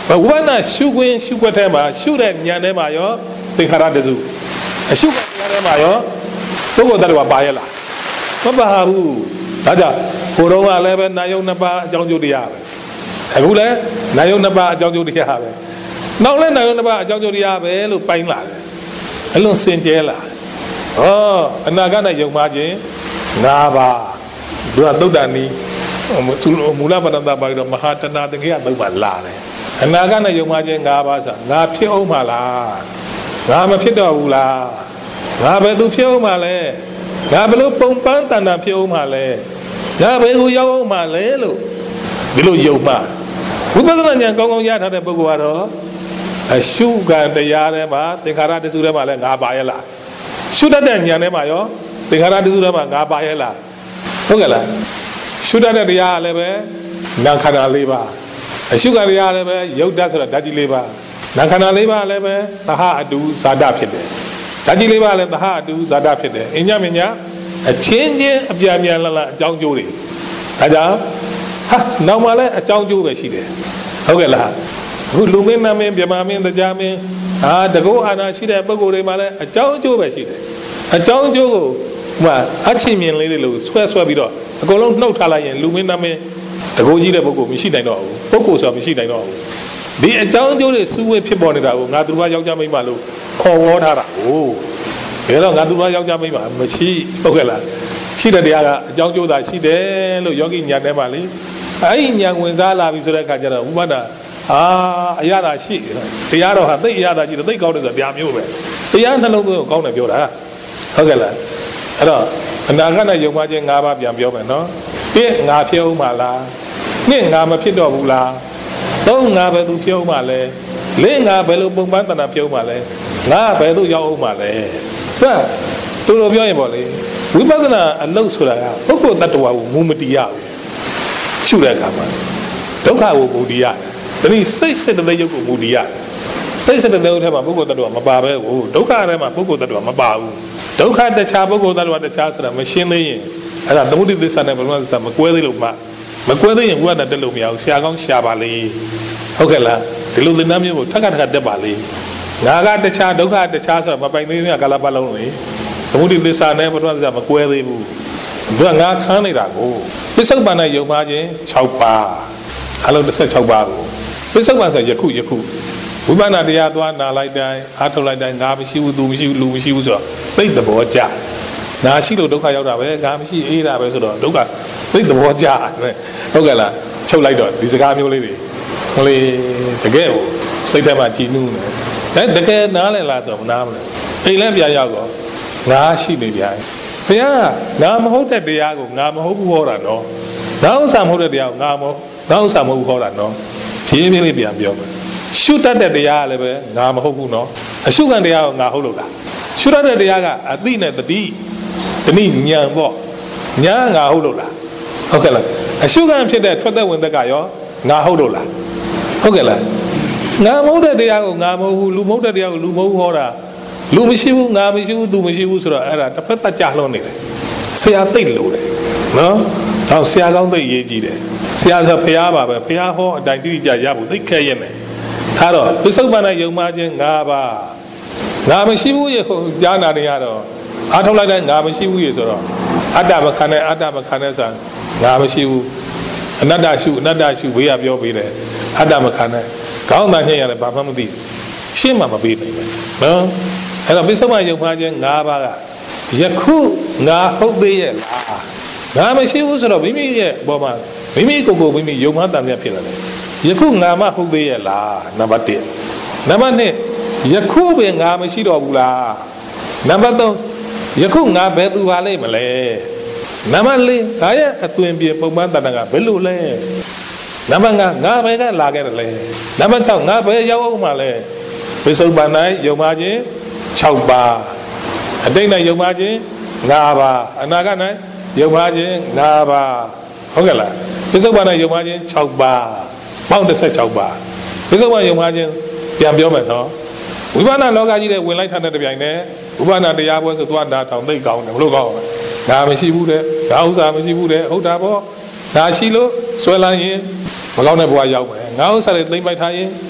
ဝိပဿနာရှုခွင့်ရှုခွက်ထဲမှာရှုတဲ့ဉာဏ်ထဲမှာရောသင်္ခါရတစုအရှုခွက်ဉာဏ်ထဲမှာရောပုဂ္ဂိုလ်တ attva ပါရဲ့လားမပါဘူးဒါကြောင့်ကိုယ်တော်ကလည်းပဲနာယုံနှစ်ပါးအကြောင်းကျိုးတရားပဲအခုလည်းနာယုံနှစ်ပါးအကြောင်းကျိုးတရားပဲနောက်လည်းနာယုံနှစ်ပါးအကြောင်းကျိုးတရားပဲလို့ပိုင်းလာတယ်အလွန်စင်ကြဲလာဟောအနာဂတ်နဲ့ယုံမှခြင်း၅ပါးသူကသုတ္တန်နီးမူလပဏ္ဏတာပါပြီးတော့မဟာတဏတကေယသုတ်ပါလာတယ်အနာဂတ်နဲ့ယုံမှခြင်း၅ပါးဆိုငါဖြစ်အောင်မလားငါမဖြစ်တော့ဘူးလားငါဘယ်သူဖြစ်အောင်မလဲငါဘယ်လိုပုံပန်းတဏ္ဍာဖြစ်အောင်မလဲငါဘယ်ကိုရောက်အောင်မလဲလို့ဒီလိုယုံမှဝိပဿနာဉာဏ်ကောင်းကောင်းရထားတဲ့ပုဂ္ဂိုလ်ကတော့အရှုခံတရားထဲမှာသင်္ခါရတစုထဲမှာလည်းငါပါရဲ့လားရှုတတ်တဲ့ဉာဏ်ထဲမှာရောသင်္ခါရတစုထဲမှာငါပါရဲ့လားဟုတ်ကဲ့လားရှုတတ်တဲ့တရားလည်းပဲနာခန္ဓာ၄ပါးအရှုခံတရားလည်းပဲယုတ်တဆိုတာဓာတ်ကြီး၄ပါးနာခန္ဓာ၄ပါးလည်းပဲသဟအတူဇာတဖြစ်တယ်ဓာတ်ကြီး၄ပါးလည်းသဟအတူဇာတဖြစ်တယ်အညမညာအချင်းချင်းအပြန်ပြန်လာလာအကြောင်းကျိုးတွေဒါကြောင့်ဟာနောက်မှလည်းအကြောင်းကျိုးပဲရှိတယ်ဟုတ်ကဲ့လားအခုလူမင်းနာမင်းဗြဟ္မာမင်းတရားမင်းဟာတကုအာနာရှိတဲ့ပုဂ္ဂိုလ်တွေမှာလည်းအကြောင်းအကျိုးပဲရှိတယ်အကြောင်းအကျိုးကိုဟိုအချင်းမြင်လေးတွေလို့ဆွဲဆွဲပြီးတော့အကုန်လုံးနှုတ်ထားလိုက်ရင်လူမင်းနာမင်းတကုကြီးတဲ့ပုဂ္ဂိုလ်မရှိနိုင်တော့ဘူးပုဂ္ဂိုလ်ဆိုတာမရှိနိုင်တော့ဘူးဒီအကြောင်းအကျိုးတွေစုဝေးဖြစ်ပေါ်နေတာကိုငါသူတော်ယောက်ျားမိန်းမလို့ခေါ်ဝေါ်ထားတာကိုဒါတော့ငါသူတော်ယောက်ျားမိန်းမမရှိဟုတ်ကဲ့လားရှိတဲ့တရားကအကြောင်းကျိုးသာရှိတယ်လို့ယောဂီညာထဲမှာလေအဲ့ဒီညာဝင်စားလာပြီဆိုတဲ့အခါကျတော့ဥပဒနာအာအရသာရှိတရားတော်ဟာသိအရသာရှိတယ်သိကောင်းတယ်ဆိုတာဗျာမျိုးပဲတရားနှလုံးသွင်းကိုကောင်းတယ်ပြောတာဟုတ်ကဲ့လားအဲ့တော့အနာဂတ်နဲ့ယုံမှခြင်း၅ပါးပြန်ပြောမယ်နော်ပြည့်ငါဖြစ်အောင်မလားနှစ်ငါမဖြစ်တော့ဘူးလားသုံးငါဘယ်သူဖြစ်အောင်မလဲလေးငါဘယ်လိုပုံပန်းတဏ္ဍာဖြစ်အောင်မလဲငါဘယ်သူရောက်အောင်မလဲဒါသူတို့ပြောရင်ပေါ့လေဝိပဿနာအလုပ်ဆိုတာကပုဂ္ဂိုလ်တ attva ကိုမူမတီးရဘူးရှုတဲ့အခါမှာဒုက္ခကိုမူတီးရတယ်ဒါနိစိတ်စိတ်တဲ့ရုပ်ကိုမူတည်ရစိတ်စိတ်တဲ့ရုပ်ထဲမှာပုဂ္ဂိုလ်တ attva မပါပဲကိုဒုက္ခထဲမှာပုဂ္ဂိုလ်တ attva မပါဘူးဒုက္ခတခြားပုဂ္ဂိုလ်တ attva တခြားဆိုတာမရှင်းသေးရင်အဲ့ဒါသမုဒိသစ္စာနဲ့ဘုရားသစ္စာမကွဲသေးလို့မှမကွဲသေးရင်ဘုရားတက်လို့မရဘူးဆရာကောင်းရှာပါလေဟုတ်ကဲ့လားဒီလိုသင်္นานမျိုးကိုထက်ခါထက်ခါတက်ပါလေငါကတခြားဒုက္ခတခြားဆိုတာမပိုင်သေးတဲ့ကာလပတ်လုံးလေသမုဒိသစ္စာနဲ့ဘုရားသစ္စာမကွဲသေးဘူးဘုရားငါခန်းနေတာကိုပစ္စုပန်နဲ့ယုံမှားခြင်း၆ပါးအလုံး၁၆ပါးကိုပစ္စုပန်ဆိုယခုယခုဝိပဿနာတရားသွားနာလိုက်တိုင်းအားထုတ်လိုက်တိုင်းငါမရှိဘူးသူမရှိဘူးလူမရှိဘူးဆိုတော့သိတဲ့ဘောကြနာရှိလို့ဒုက္ခရောက်တာပဲငါမရှိအေးတာပဲဆိုတော့ဒုက္ခသိတဲ့ဘောကြဟုတ်ကဲ့လားချုပ်လိုက်တော့ဒီစကားမျိုးလေးတွေဟိုလေတကယ်ကိုစိတ်ထဲမှာကြည်နူးနေတယ်တကယ်နားလဲလားဆိုတော့မနားမလဲအိမ်လဲပြန်ရောက်တော့ငါရှိနေပြန်ဘုရားငါမဟုတ်တဲ့တရားကိုငါမဟုတ်ဘူးဟောတာနော်ငါဥစ္စာမဟုတ်တဲ့တရားကိုငါမဟုတ်ငါဥစ္စာမဟုတ်ဘူးဟောတာနော်ဖြည်းဖြည်းလေးပြန်ပြောမယ်ရှုတတ်တဲ့တရားလည်းပဲငါမဟုတ်ဘူးနော်အရှုခံတရားကငါဟုတ်လို့လားရှုတတ်တဲ့တရားကအသိနဲ့တတိတနည်းဉာဏ်ပေါ့ဉာဏ်ငါဟုတ်လို့လားဟုတ်ကဲ့လားအရှုခံဖြစ်တဲ့ထွက်သက်ဝင်သက်ကရောငါဟုတ်လို့လားဟုတ်ကဲ့လားငါမဟုတ်တဲ့တရားကိုငါမဟုတ်ဘူးလူမဟုတ်တဲ့တရားကိုလူမဟုတ်ဟောတာလူမရှိဘူးငါမရှိဘူးသူမရှိဘူးဆိုတော့အဲ့ဒါတစ်ဖက်သက်ကြလှုံးနေတယ်ဆရာသိလို့တယ်နော်တော့ဆရာကောင်းသိရေးကြည့်တယ်ဆရာဆိုဘုရားပါပဲဘုရားဟောအတိုင်းတိတိကျကျရဖို့သိခဲရဲ့မယ်ထားတော့ပစ္စုပန်နဲ့ယုံမှခြင်း၅ပါးငါမရှိဘူးရေကြားနာနေရတော့အားထုတ်လိုက်တဲ့ငါမရှိဘူးရေဆိုတော့အတ္တမခံနဲ့အတ္တမခံနဲ့ဆိုတာငါမရှိဘူးအနတ္တရှုအနတ္တရှုဘေးကပြောပေးတယ်အတ္တမခံနဲ့ခေါင်းသားညှိရတယ်ဘာမှမသိရှင်းမှမပေးနိုင်ဘူးနော်အဲ့တော့ပစ္စုပန်ယုံမှခြင်း၅ပါးကယခုငါဟုတ်သေးရဲ့လားငါမရှိဘူးဆိုတော့မိမိရဲ့အပေါ်မှာမိမိကိုယ်ကိုမိမိယုံမှတန်မြတ်ဖြစ်လာတယ်ယခုငါမဟုတ်သေးရဲ့လားနံပါတ်၁နံပါတ်၂ယခုပင်ငါမရှိတော့ဘူးလားနံပါတ်၃ယခုငါဘယ်သူပါလိမ့်မလဲနံပါတ်၄ငါရဲ့အသွင်ပြေပုံမှန်တဏ္ဍာကဘယ်လိုလဲနံပါတ်၅ငါဘယ်ကလာခဲ့တယ်လဲနံပါတ်၆ငါဘယ်ရောက်အောင်မှလဲပစ္စုပန်၌ယုံမှခြင်း၆ပါးအတိတ်၌ယုံမှခြင်း၅ပါးအနာဂတ်၌ယုံမှခြင်း၅ပါးဟုတ်ကဲ့လားပစ္စုပန်၌ယုံမှခြင်း၆ပါးပေါင်း၁၆ပါးပစ္စုပန်ယုံမှခြင်းပြန်ပြောမယ်နော်ဝိပဿနာလောကကြီးတဲ့ဝင်လိုက်ထားတဲ့တပြိုင်တည်းဝိပဿနာတရားပွဲဆိုသွားတာထောင်သိကောင်းတယ်ဘလို့ကောင်းလဲဒါမရှိဘူးတဲ့ဒါဥစ္စာမရှိဘူးတဲ့ဟုတ်တာပေါ့ဒါရှိလို့ဆွဲလန်းရင်မကောင်းတဲ့ဘဝရောက်မယ်ငါဥစ္စာတွေသိမ့်ပိုက်ထားရင်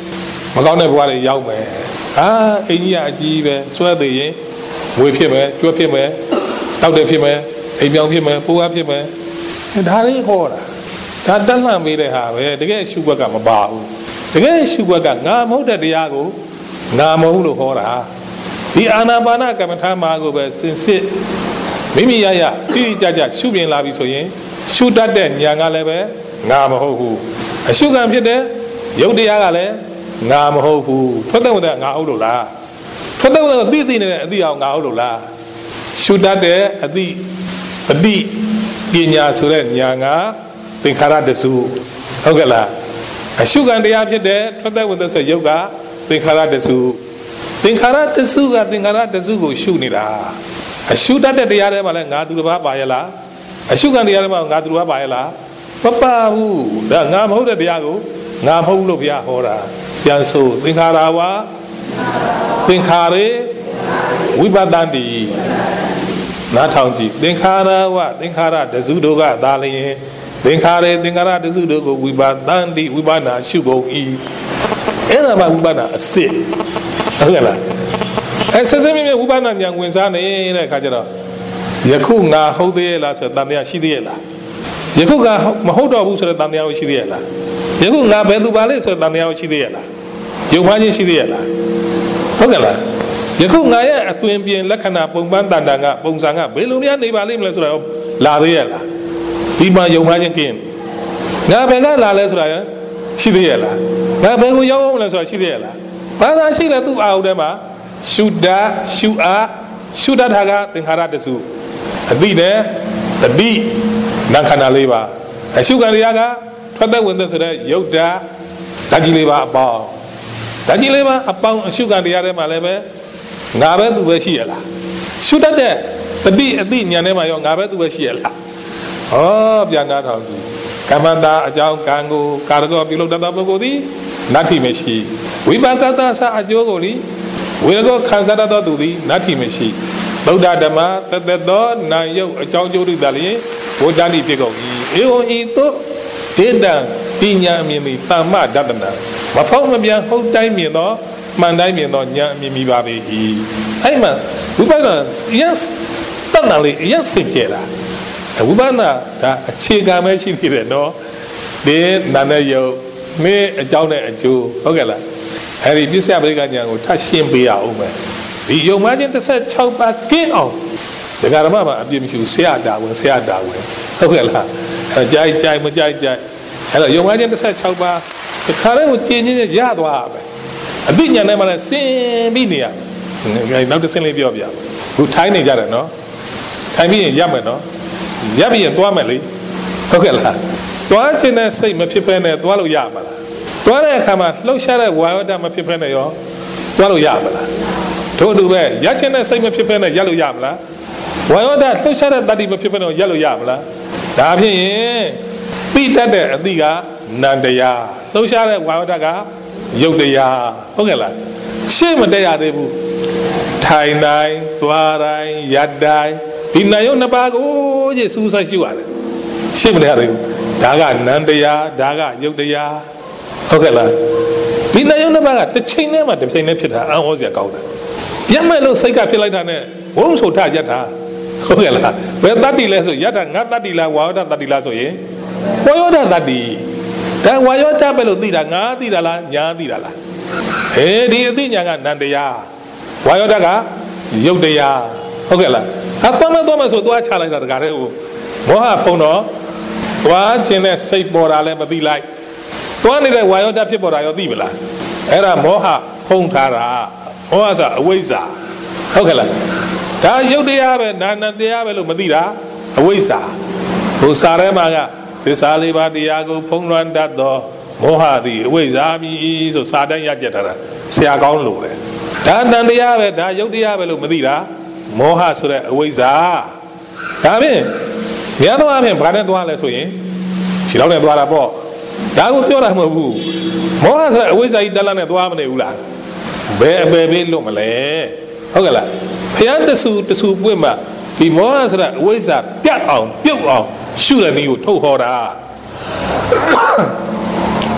မကောင်းတဲ့ဘဝတွေရောက်မယ်ဟာအင်းကြီးကအကြီးပဲဆွဲသေးရင်ဝေဖြစ်မယ်ကျွတ်ဖြစ်မယ်တောက်တယ်ဖြစ်မယ်အိမ်ပြောင်းဖြစ်မယ်ပိုးအားဖြစ်မယ်ဒါလေးဟောတာဒါတက်လှမ်းပေးတဲ့ဟာပဲတကယ်ရှုွက်ကမပါဘူးတကယ်ရှုွက်ကငါမဟုတ်တဲ့တရားကိုငါမဟုတ်လို့ဟောတာဒီအာနာပါနကမ္မထာမှာကိုပဲစင်စစ်မိမိရရတိတိကျကျရှုပြင်လာပြီဆိုရင်ရှုတတ်တဲ့ဉာဏ်ကလည်းပဲငါမဟုတ်ဘူးအရှုခံဖြစ်တဲ့ယုတ်တရားကလည်းငါမဟုတ်ဘူးထွက်တဲ့ဝင်တဲ့ငါဟုတ်လို့လားထွက်တဲ့ဝင်တဲ့သိသိနေတဲ့အသိအောင်ငါဟုတ်လို့လားရှုတတ်တဲ့အသိအတိပညာဆိုတဲ့ဉာဏ်ကသင်္ခါရတစုဟုတ်ကဲ့လားအရှုခံတရားဖြစ်တဲ့ထွက်တဲ့ဝင်တဲ့ဆိုယုတ်ကသင်္ခါရတစုသင်္ခါရတစုကသင်္ခါရတစုကိုရှုနေတာအရှုတတ်တဲ့တရားထဲမှာလည်းငါသူတစ်ပါးပါရလားအရှုခံတရားထဲမှာငါသူတစ်ပါးပါရလားမပါဘူးဒါငါမဟုတ်တဲ့တရားကိုငါမဟုတ်လို့ဘုရားဟောတာပြန်ဆိုသင်္ခါရဝါသင်္ခါရေဝိပဿနာတိနားထောင်ကြည့်သင်္ခါရဝသင်္ခါရတစုတို့ကသာလျင်သင်္ခါရေသင်္ခါရတစုတို့ကိုဝိပဿနာတိဝိပဿနာရှုကုန်၏အဲ့ဒါမှဝိပဿနာအစစ်ဟုတ်ကဲ့လားအဲဆက်ဆက်မြဲမြဲဝိပဿနာဉာဏ်ဝင်စားနေတဲ့အခါကျတော့ယခုငါဟုတ်သေးရဲ့လားဆိုတော့တန်တရားရှိသေးရဲ့လားယခုကမဟုတ်တော့ဘူးဆိုတော့တန်တရားရှိသေးရဲ့လားယခုငါဘယ်သူပါလဲဆိုတော့တန်တရားရှိသေးရဲ့လားယုံမှချင်းရှိသေးရဲ့လားဟုတ်ကဲ့လားယခုငါရဲ့အသွင်ပြင်လက္ခဏာပုံပန်းတန်တန်ကပုံစံကဘယ်လိုများနေပါလိမ့်မလဲဆိုတော့လာသေးရဲ့လားဒီမှာယုံမှချင်းကင်းငါဘယ်ကလာလဲဆိုတာရှိသေးရဲ့လားငါဘယ်ကိုရောက်အောင်လဲဆိုတာရှိသေးရဲ့လားဘာသာရှိလဲသူ့အာဟုထဲမှာရှုတတ်ရှုအားရှုတတ်တာကသင်္ခါရတစုအတိနဲ့တတိနာခန္ဓာလေးပါအရှုခံတရားကထွက်သက်ဝင်သက်ဆိုတဲ့ယုတ်တာဓာတ်ကြီးလေးပါအပေါင်းဓာတ်ကြီးလေးပါအပေါင်းအရှုခံတရားထဲမှာလည်းပဲငါပဲသူပဲရှိရလားရှုတတ်တဲ့တတိအတိဉာဏ်ထဲမှာရောငါပဲသူပဲရှိရလားဟောပြန်နာထောင်ကြည့်ကမ္မန္တာအကြောင်းကံကိုကာရကောပြုလုပ်တတ်သောပုဂ္ဂိုလ်သည်နတ္ထိမရှိဝိပဿနာသအကျိုးကိုလေဝေရကောခံစားတတ်သောသူသည်နတ္ထိမရှိဗုဒ္ဓဓမ္မတသက်သောနာယုတ်အကြောင်းကျိုးတို့သာလျင်ဝဋ္ဌာတိဖြစ်ကုန်၏ဧဝံဤသို့ဧတံပညာအမြင်သည်တမ္မဒတနာမဖောက်မပြန်ဟုတ်တိုင်းမြင်သောမှန်တိုင်းမြင်သောဉာဏ်အမြင်မိပါပေ၏အဲ့မှာဝိပဿနာ yes တဏ္ဍာလေး yes စင်ကြတာဝိပဿနာဒါအခြေခံပဲရှိသေးတယ်နော်ဒီနာနဲ့ယုတ်မင်းအကြောင်းနဲ့အကျိုးဟုတ်ကဲ့လားအဲ့ဒီပစ္စယပရိက္ခဉာဏ်ကိုထပ်ရှင်းပေးရအောင်မယ်ဒီယုံမှချင်းတစ်ဆက်၆ပါးကင်းအောင်ဒကာဓမ္မမှာအပြည့်မရှိဘူးဆရာတာဝင်ဆရာတာဝင်ဟုတ်ကဲ့လားအဲကြိုက်ကြိုက်မကြိုက်ကြိုက်အဲ့တော့ယုံမှချင်းတစ်ဆက်၆ပါးဒီခါလေးကိုကျင်းချင်းရသွားပဲအသိဉာဏ်နဲ့မှလည်းစင်ပြီးနေရနောက်တစ်ဆင့်လေးပြောပြခုထိုင်းနေကြတယ်နော်ထိုင်းပြီးရင်ရမယ်နော်ရပြီးရင်သွားမယ်လေဟုတ်ကဲ့လားသွားခြင်းနဲ့စိတ်မဖြစ်ဖဲနဲ့သွားလို့ရမှာလားသွားတဲ့အခါမှာလှုပ်ရှားတဲ့ဝါယောဓာတ်မဖြစ်ဖဲနဲ့ရောသွားလို့ရမှာလားတို့တူပဲရခြင်းနဲ့စိတ်မဖြစ်ဖဲနဲ့ရလို့ရမှာလားဝါယောဓာတ်လှုပ်ရှားတဲ့တတိမဖြစ်ဖဲနဲ့ရလို့ရမှာလားဒါဖြစ်ရင်သိတတ်တဲ့အသိကနန္တရားလှုပ်ရှားတဲ့ဝါယောဓာတ်ကယုတ်တရားဟုတ်ကဲ့လားရှေ့မတက်ရသေးဘူးထိုင်တိုင်းသွားတိုင်းရတိုင်းဒီနာယုတ်နှစ်ပါးကိုကြီးစူးစိုက်ရှုရတယ်ရှေ့မတက်ရသေးဘူးဒါကနန္တရားဒါကယုတ်တရားဟုတ်ကဲ့လားဒီနာယုတ်နှစ်ပါးကတစ်ချိန်နဲ့မှတစ်ချိန်နဲ့ဖြစ်တာအံ့ဩစရာကောင်းတယ်ရမဲ့လို့စိတ်ကဖြစ်လိုက်တာနဲ့ဝုန်းဆိုထရတာဟုတ်ကဲ့လားဘယ်တတ္တိလဲဆိုရတာငါတတ္တိလားဝါယောဓာတတ္တိလားဆိုရင်ဝါယောဓာတတ္တိဒါဝါယောဓာပဲလို့သိတာငါသိတာလားညာသိတာလားအေးဒီအသိဉာဏ်ကနန္တရားဝါယောဓာကယုတ်တရားဟုတ်ကဲ့လားအသွားမသွားမဆိုသွားချလိုက်တာတကားတဲ့ဟိုမောဟဖုံတော့သွားခြင်းနဲ့စိတ်ပေါ်တာလည်းမသိလိုက်သွားနေတဲ့ဝါယောဓာဖြစ်ပေါ်တာရောသိမလားအဲ့ဒါမောဟဖုံထားတာမောဟဆိုအဝိဇ္ဇာဟုတ်ကဲ့လားဒါယုတ်တရားပဲနာနာတရားပဲလို့မသိတာအဝိဇ္ဇာဟိုစာထဲမှာကသစ္စာလေးပါးတရားကိုဖုံးလွှမ်းတတ်သောမောဟသည်အဝိဇ္ဇာမည်ဆိုစာတန်းရကြတာဆရာကောင်းလို့ပဲဒါတန်တရားပဲဒါယုတ်တရားပဲလို့မသိတာမောဟဆိုတဲ့အဝိဇ္ဇာဒါဖြင့်များသောအားဖြင့်ဘာနဲ့သွားလဲဆိုရင်ခြေထောက်နဲ့သွားတာပေါ့ဒါကိုပြောတာမဟုတ်ဘူးမောဟဆိုတဲ့အဝိဇ္ဇာကြီးတက်လာနဲ့သွားမနေဘူးလားဘယ်အပယ်ပေးလို့မလဲဟုတ်ကဲ့လားဘုရားတဆူတဆူပွင့်မှဒီမောဟဆိုတဲ့အဝိဇ္ဇာပြတ်အောင်ပြုတ်အောင်ရှုတဲ့နည်းကိုထုတ်ဟောတာ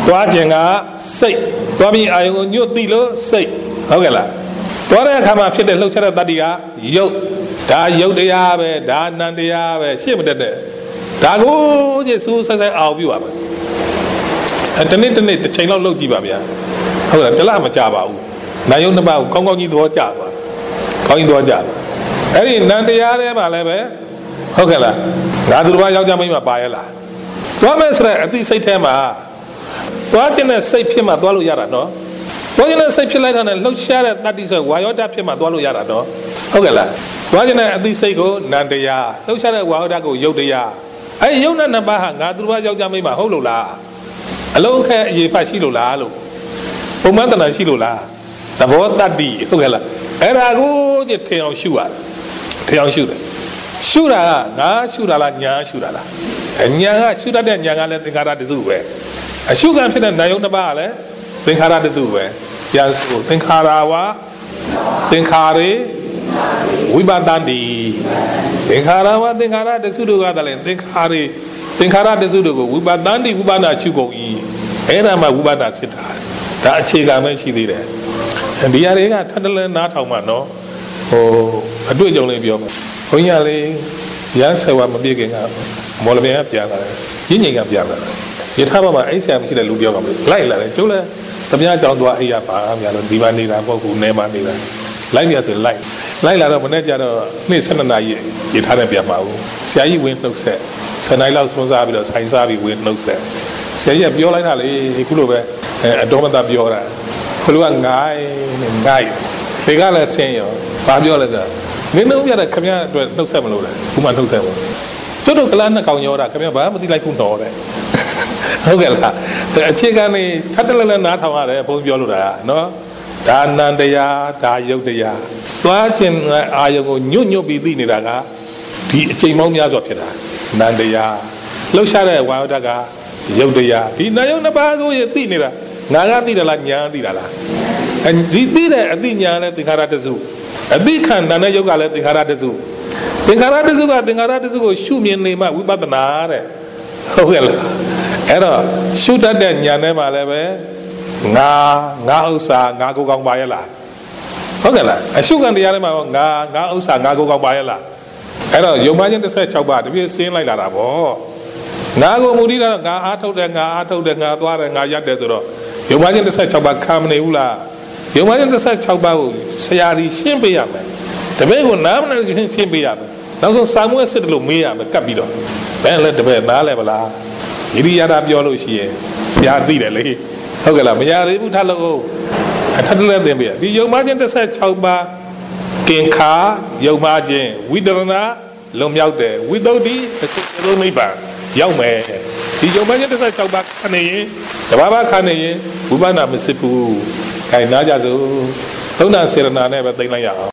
သွားခြင်းကစိတ်သွားပြီးအာယုံကိုညွတ်သိလို့စိတ်ဟုတ်ကဲ့လားသွားတဲ့အခါမှာဖြစ်တဲ့လှုပ်ရှားတဲ့တတ္တိကယုတ်ဒါယုတ်တရားပဲဒါနံတရားပဲရှေ့မတက်တဲ့ဒါကိုကျေစူးဆက်ဆက်အောင်ပြပါမယ်အဲတနေ့တနေ့တစ်ချိန်လောက်လှုပ်ကြည့်ပါဗျာဟုတ်လားတလားမကြပါဘူးနာယုတ်နှစ်ပါးကိုကောင်းကောင်းကြီးသဘောကျသွားကောင်းကြီးသဘောကျအဲ့ဒီနံတရားထဲမှာလည်းပဲဟုတ်ကဲ့လားငါသူတစ်ပါးယောက်ျားမိန်းမပါရဲ့လားသွားမယ်ဆိုတဲ့အသိစိတ်ထဲမှာသွားခြင်းနဲ့စိတ်ဖြစ်မှသွားလို့ရတာနော်သွားခြင်းနဲ့စိတ်ဖြစ်လိုက်တာနဲ့လှုပ်ရှားတဲ့တတ္တိဆိုဝါယောဓာတ်ဖြစ်မှသွားလို့ရတာနော်ဟုတ်ကဲ့လားသွားခြင်းနဲ့အသိစိတ်ကိုနံတရားလှုပ်ရှားတဲ့ဝါယောဓာတ်ကိုယုတ်တရားအဲ့ဒီယုတ်နဲ့နှစ်ပါးဟာငါသူတစ်ပါးယောက်ျားမိန်းမဟုတ်လို့လားအလုံးခဲအရေးဖတ်ရှိလို့လားလို့ပုံမှန်တဏ္ဍရှိလို့လားသဘောတတ္တိဟုတ်ကဲ့လားအဲ့ဒါကိုကြည့်ထင်အောင်ရှုရတယ်ထင်အောင်ရှုတယ်ရှုတာကငါရှုတာလားညာရှုတာလားညာကရှုတတ်တဲ့ညာကလည်းသင်္ခါရတစုပဲအရှုခံဖြစ်တဲ့နာယုန်တစ်ပါးကလည်းသင်္ခါရတစုပဲပြန်ဆိုသင်္ခါရဝါသင်္ခါရေဝိပဿန္တိသင်္ခါရဝါသင်္ခါရတစုတို့ကလည်းသင်္ခါရေသင်္ခါရတစုတို့ကိုဝိပဿန္တိဝိပဿနာရှုကုန်၏အဲ့ဒါမှဝိပဿနာစစ်တာဒါအခြေခံပဲရှိသေးတယ်ဒီအရာတွေကထပ်တလဲနားထောင်မှနော်ဟိုအတွေ့အကြုံလေးပြောမယ်ဘုန်းကြီးကလေရန်ဆေဝါမပြေခင်ကမော်လမြိုင်ကပြန်လာတယ်ညင်ညင်ကပြန်လာတယ်ယထာဘမှာအိဆရာမရှိတဲ့လူပြောကမလို့လိုက်လာတယ်ကျိုးလဲသမ ्या ကြောင်းသွားအိရပါများလို့ဒီမှာနေတာပေါ့ကူနေမှာနေတာလိုက်ပြဆိုလိုက်လိုက်လာတော့မနေ့ကျတော့နေ့၁၂နာရီယထာနဲ့ပြန်ပါဘူးဆရာကြီးဝင်နှုတ်ဆက်ဆယ်နိုင်လောက်ဆုံးစားပြီးတော့ဆိုင်စားပြီးဝင်နှုတ်ဆက်ဆရာကြီးကပြောလိုက်တာလေခုလိုပဲအတော်မသာပြောတာခလူကငိုင်းငိုင်းဒီကလည်းဆင်းရောဘာပြောလဲဆိုမင်းတို့ပြတဲ့ခမရအတွက်နှုတ်ဆက်မလို့လဲခုမှနှုတ်ဆက်ဘူးကျွတ်တို့ကလားနှစ်ကောင်ရောတာခမရဘာမှမသိလိုက်ခုတော်တယ်ဟုတ်ကဲ့လားအခြေခံနေထပ်တလဲလဲနားထောင်ရတယ်ဘုန်းပြောလို့တာနော်ဒါနံတရားဒါယုတ်တရားသွားခြင်းအာယုံကိုညွတ်ညွတ်ပြီးသိနေတာကဒီအချိန်ပေါင်းများစွာဖြစ်တာနံတရားလှုပ်ရှားတဲ့ဝါယုဒကယုတ်တရားဒီနာယုံနှစ်ပါးကိုသိနေတာငါကသိတယ်လားညာသိတာလားဒီသိတဲ့အသိညာနဲ့သင်္ခါရတစုအသိခန္ဓာနဲ့ယုတ်ကလည်းသင်္ခါရတစုသင်္ခါရတစုကသင်္ခါရတစုကိုရှုမြင်နေမှဝိပဿနာတဲ့ဟုတ်ကဲ့လားအဲ့တော့ရှုတတ်တဲ့ညာနဲ့မှလည်းပဲငါငါဥစ္စာငါကိုယ်ကောင်းပါရဲ့လားဟုတ်ကဲ့လားအရှုခံတရားထဲမှာငါငါဥစ္စာငါကိုယ်ကောင်းပါရဲ့လားအဲ့တော့ယုံမှချင်းတစ်ဆက်၆ပါးတပြည့်စင်းလိုက်လာတာပေါ့ငါကိုမူတည်တာငါအားထုတ်တယ်ငါအားထုတ်တယ်ငါသွားတယ်ငါရက်တယ်ဆိုတော့ယုံမှချင်းတစ်ဆက်၆ပါးခံမနေဘူးလားယုံမှချင်းတစ်ဆက်၆ပါးကိုဆရာကြီးရှင်းပေးရမယ်တပည့်ကိုနားမလည်ရှင်းပေးရမယ်နောက်ဆုံးစာမွေးစစ်တယ်လို့မေးရမယ်ကပ်ပြီးတော့ဘယ်လဲတပည့်နားလဲမလားဣရိယာဒပြောလို့ရှိရင်ဆရာသိတယ်လေဟုတ်ကဲ့လားမရသေးဘူးထပ်လို့အထက်လည်းသင်ပေးရဒီယုံမှချင်းတစ်ဆက်၆ပါးကင်ခာယုံမှချင်းဝိတရဏလုံမြောက်တယ်ဝိသုဒ္ဓိအစစ်အလုံးနိဗ္ဗာန်ရောက်မယ်ဒီယုံမှချင်းတစ်ဆက်၆ပါးခဏရင်တဘာဘာခဏရင်ဝိပဿနာမစစ်ဘူးခိုင်နာကြစို့သုံးနာစေရနာနဲ့ပဲသိမ့်လိုက်ရအောင်